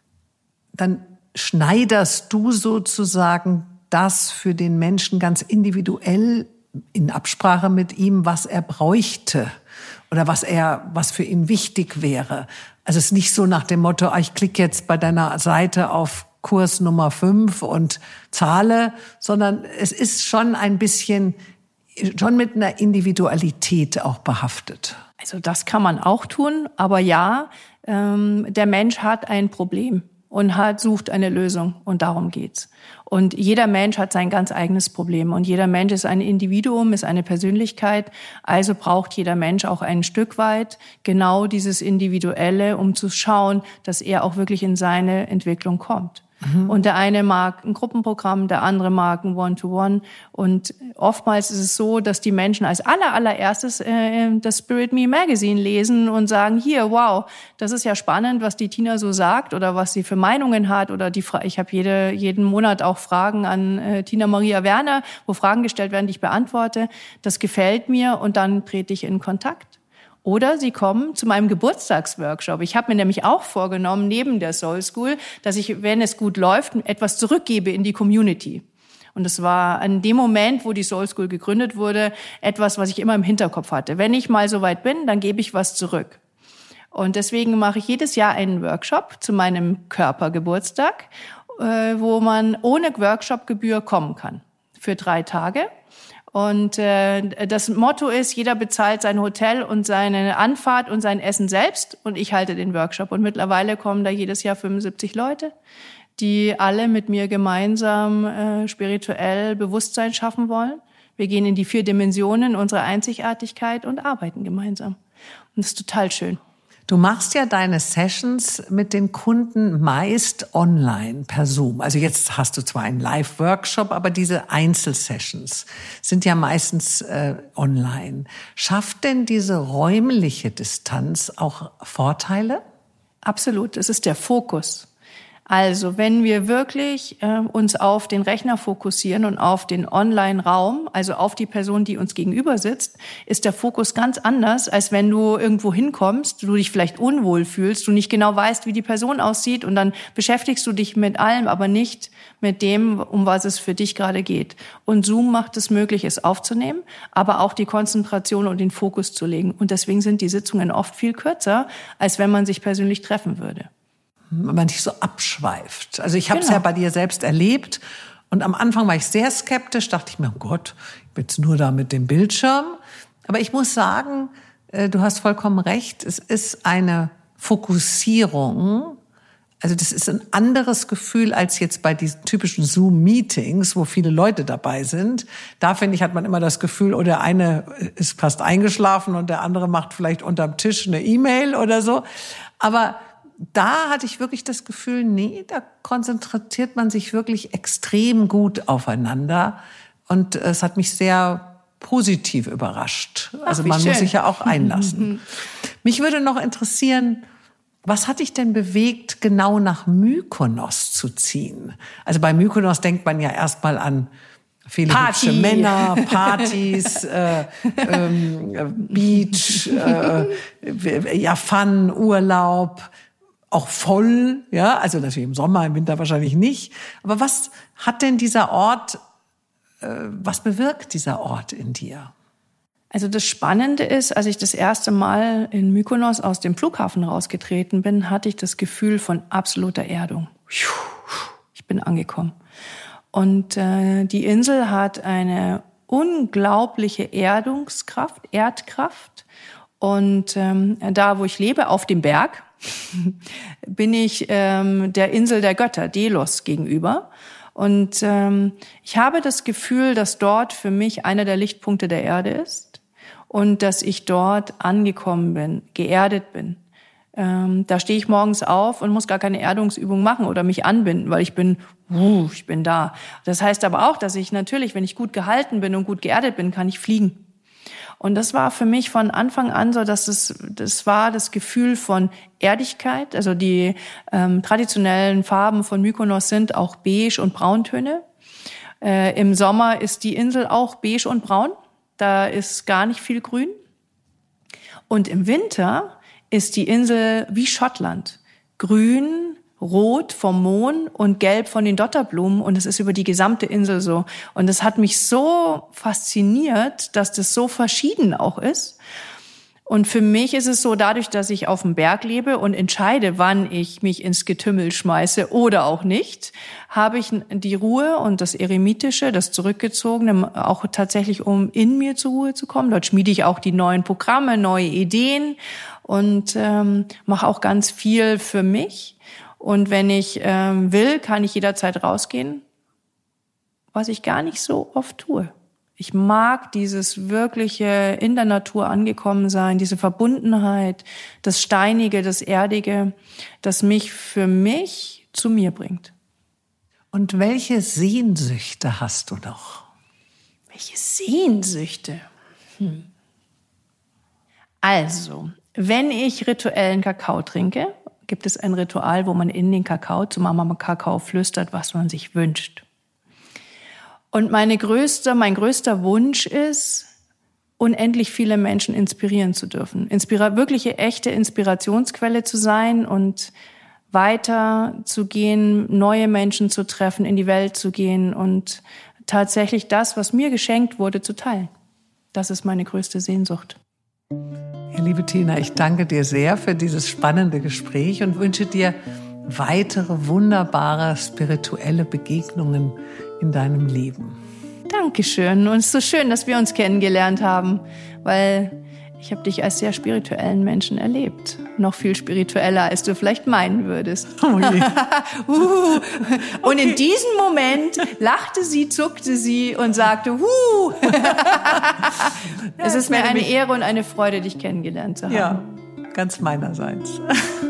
dann schneiderst du sozusagen das für den Menschen ganz individuell in Absprache mit ihm, was er bräuchte oder was er, was für ihn wichtig wäre. Also es ist nicht so nach dem Motto, ah, ich klicke jetzt bei deiner Seite auf Kurs Nummer fünf und zahle, sondern es ist schon ein bisschen, schon mit einer Individualität auch behaftet. Also das kann man auch tun, aber ja, ähm, der Mensch hat ein Problem und hat, sucht eine Lösung und darum geht's. Und jeder Mensch hat sein ganz eigenes Problem und jeder Mensch ist ein Individuum, ist eine Persönlichkeit, also braucht jeder Mensch auch ein Stück weit genau dieses Individuelle, um zu schauen, dass er auch wirklich in seine Entwicklung kommt. Mhm. Und der eine mag ein Gruppenprogramm, der andere mag ein One-to-One. Und oftmals ist es so, dass die Menschen als aller, allererstes äh, das Spirit Me Magazine lesen und sagen, hier, wow, das ist ja spannend, was die Tina so sagt oder was sie für Meinungen hat. Oder die Fra- ich habe jede, jeden Monat auch Fragen an äh, Tina Maria Werner, wo Fragen gestellt werden, die ich beantworte. Das gefällt mir und dann trete ich in Kontakt. Oder sie kommen zu meinem Geburtstagsworkshop. Ich habe mir nämlich auch vorgenommen, neben der Soul School, dass ich, wenn es gut läuft, etwas zurückgebe in die Community. Und es war an dem Moment, wo die Soul School gegründet wurde, etwas, was ich immer im Hinterkopf hatte. Wenn ich mal so weit bin, dann gebe ich was zurück. Und deswegen mache ich jedes Jahr einen Workshop zu meinem Körpergeburtstag, wo man ohne Workshopgebühr kommen kann. Für drei Tage. Und äh, das Motto ist, jeder bezahlt sein Hotel und seine Anfahrt und sein Essen selbst und ich halte den Workshop. Und mittlerweile kommen da jedes Jahr fünfundsiebzig Leute, die alle mit mir gemeinsam äh, spirituell Bewusstsein schaffen wollen. Wir gehen in die vier Dimensionen unserer Einzigartigkeit und arbeiten gemeinsam. Und das ist total schön. Du machst ja deine Sessions mit den Kunden meist online, per Zoom. Also jetzt hast du zwar einen Live-Workshop, aber diese Einzelsessions sind ja meistens äh, online. Schafft denn diese räumliche Distanz auch Vorteile? Absolut, es ist der Fokus. Also wenn wir wirklich äh, uns auf den Rechner fokussieren und auf den Online-Raum, also auf die Person, die uns gegenüber sitzt, ist der Fokus ganz anders, als wenn du irgendwo hinkommst, du dich vielleicht unwohl fühlst, du nicht genau weißt, wie die Person aussieht und dann beschäftigst du dich mit allem, aber nicht mit dem, um was es für dich gerade geht. Und Zoom macht es möglich, es aufzunehmen, aber auch die Konzentration und den Fokus zu legen. Und deswegen sind die Sitzungen oft viel kürzer, als wenn man sich persönlich treffen würde. Wenn man nicht so abschweift. Also ich habe es Genau. ja bei dir selbst erlebt und am Anfang war ich sehr skeptisch, dachte ich mir, oh Gott, ich bin jetzt nur da mit dem Bildschirm. Aber ich muss sagen, du hast vollkommen recht, es ist eine Fokussierung. Also das ist ein anderes Gefühl als jetzt bei diesen typischen Zoom-Meetings, wo viele Leute dabei sind. Da, finde ich, hat man immer das Gefühl, oh, der eine ist fast eingeschlafen und der andere macht vielleicht unterm Tisch eine E-Mail oder so. Aber da hatte ich wirklich das Gefühl, nee, da konzentriert man sich wirklich extrem gut aufeinander. Und es hat mich sehr positiv überrascht. Ach, also wie man schön. muss sich ja auch einlassen. Mich würde noch interessieren, Was hat dich denn bewegt, genau nach Mykonos zu ziehen? Also bei Mykonos denkt man ja erstmal an viele Party. hübsche Männer, Partys, äh, ähm, Beach, äh, ja Fun, Urlaub, auch voll, ja, also natürlich im Sommer, im Winter wahrscheinlich nicht. Aber was hat denn dieser Ort, äh, was bewirkt dieser Ort in dir? Also das Spannende ist, als ich das erste Mal in Mykonos aus dem Flughafen rausgetreten bin, hatte ich das Gefühl von absoluter Erdung. Ich bin angekommen. Und äh, die Insel hat eine unglaubliche Erdungskraft, Erdkraft. Und ähm, da, wo ich lebe, auf dem Berg, bin ich ähm, der Insel der Götter, Delos, gegenüber. Und ähm, ich habe das Gefühl, dass dort für mich einer der Lichtpunkte der Erde ist. Und dass ich dort angekommen bin, geerdet bin. Ähm, da stehe ich morgens auf und muss gar keine Erdungsübung machen oder mich anbinden, weil ich bin, uh, ich bin da. Das heißt aber auch, dass ich natürlich, wenn ich gut gehalten bin und gut geerdet bin, kann ich fliegen. Und das war für mich von Anfang an so, dass es, das war das Gefühl von Erdigkeit. Also die ähm, traditionellen Farben von Mykonos sind auch beige und Brauntöne. Äh, im Sommer ist die Insel auch beige und braun. Da ist gar nicht viel Grün. Und im Winter ist die Insel wie Schottland. Grün, rot vom Mohn und gelb von den Dotterblumen. Und es ist über die gesamte Insel so. Und es hat mich so fasziniert, dass das so verschieden auch ist. Und für mich ist es so, dadurch, dass ich auf dem Berg lebe und entscheide, wann ich mich ins Getümmel schmeiße oder auch nicht, habe ich die Ruhe und das Eremitische, das Zurückgezogene, auch tatsächlich, um in mir zur Ruhe zu kommen. Dort schmiede ich auch die neuen Programme, neue Ideen und ähm, mache auch ganz viel für mich. Und wenn ich ähm, will, kann ich jederzeit rausgehen, was ich gar nicht so oft tue. Ich mag dieses wirkliche in der Natur angekommen sein, diese Verbundenheit, das Steinige, das Erdige, das mich für mich zu mir bringt. Und welche Sehnsüchte hast du noch? Welche Sehnsüchte? Hm. Also, wenn ich rituellen Kakao trinke, gibt es ein Ritual, wo man in den Kakao, zum Mama Kakao flüstert, was man sich wünscht. Und meine größte, mein größter Wunsch ist, unendlich viele Menschen inspirieren zu dürfen. Inspira- wirkliche, echte Inspirationsquelle zu sein und weiter zu gehen, neue Menschen zu treffen, in die Welt zu gehen und tatsächlich das, was mir geschenkt wurde, zu teilen. Das ist meine größte Sehnsucht. Ja, liebe Tina, ich danke dir sehr für dieses spannende Gespräch und wünsche dir weitere wunderbare spirituelle Begegnungen in deinem Leben. Dankeschön. Und es ist so schön, dass wir uns kennengelernt haben, weil ich habe dich als sehr spirituellen Menschen erlebt. Noch viel spiritueller, als du vielleicht meinen würdest. Oh je. uh, und in diesem Moment lachte sie, zuckte sie und sagte, huh. Es ist mir eine Ehre und eine Freude, dich kennengelernt zu haben. Ja, ganz meinerseits.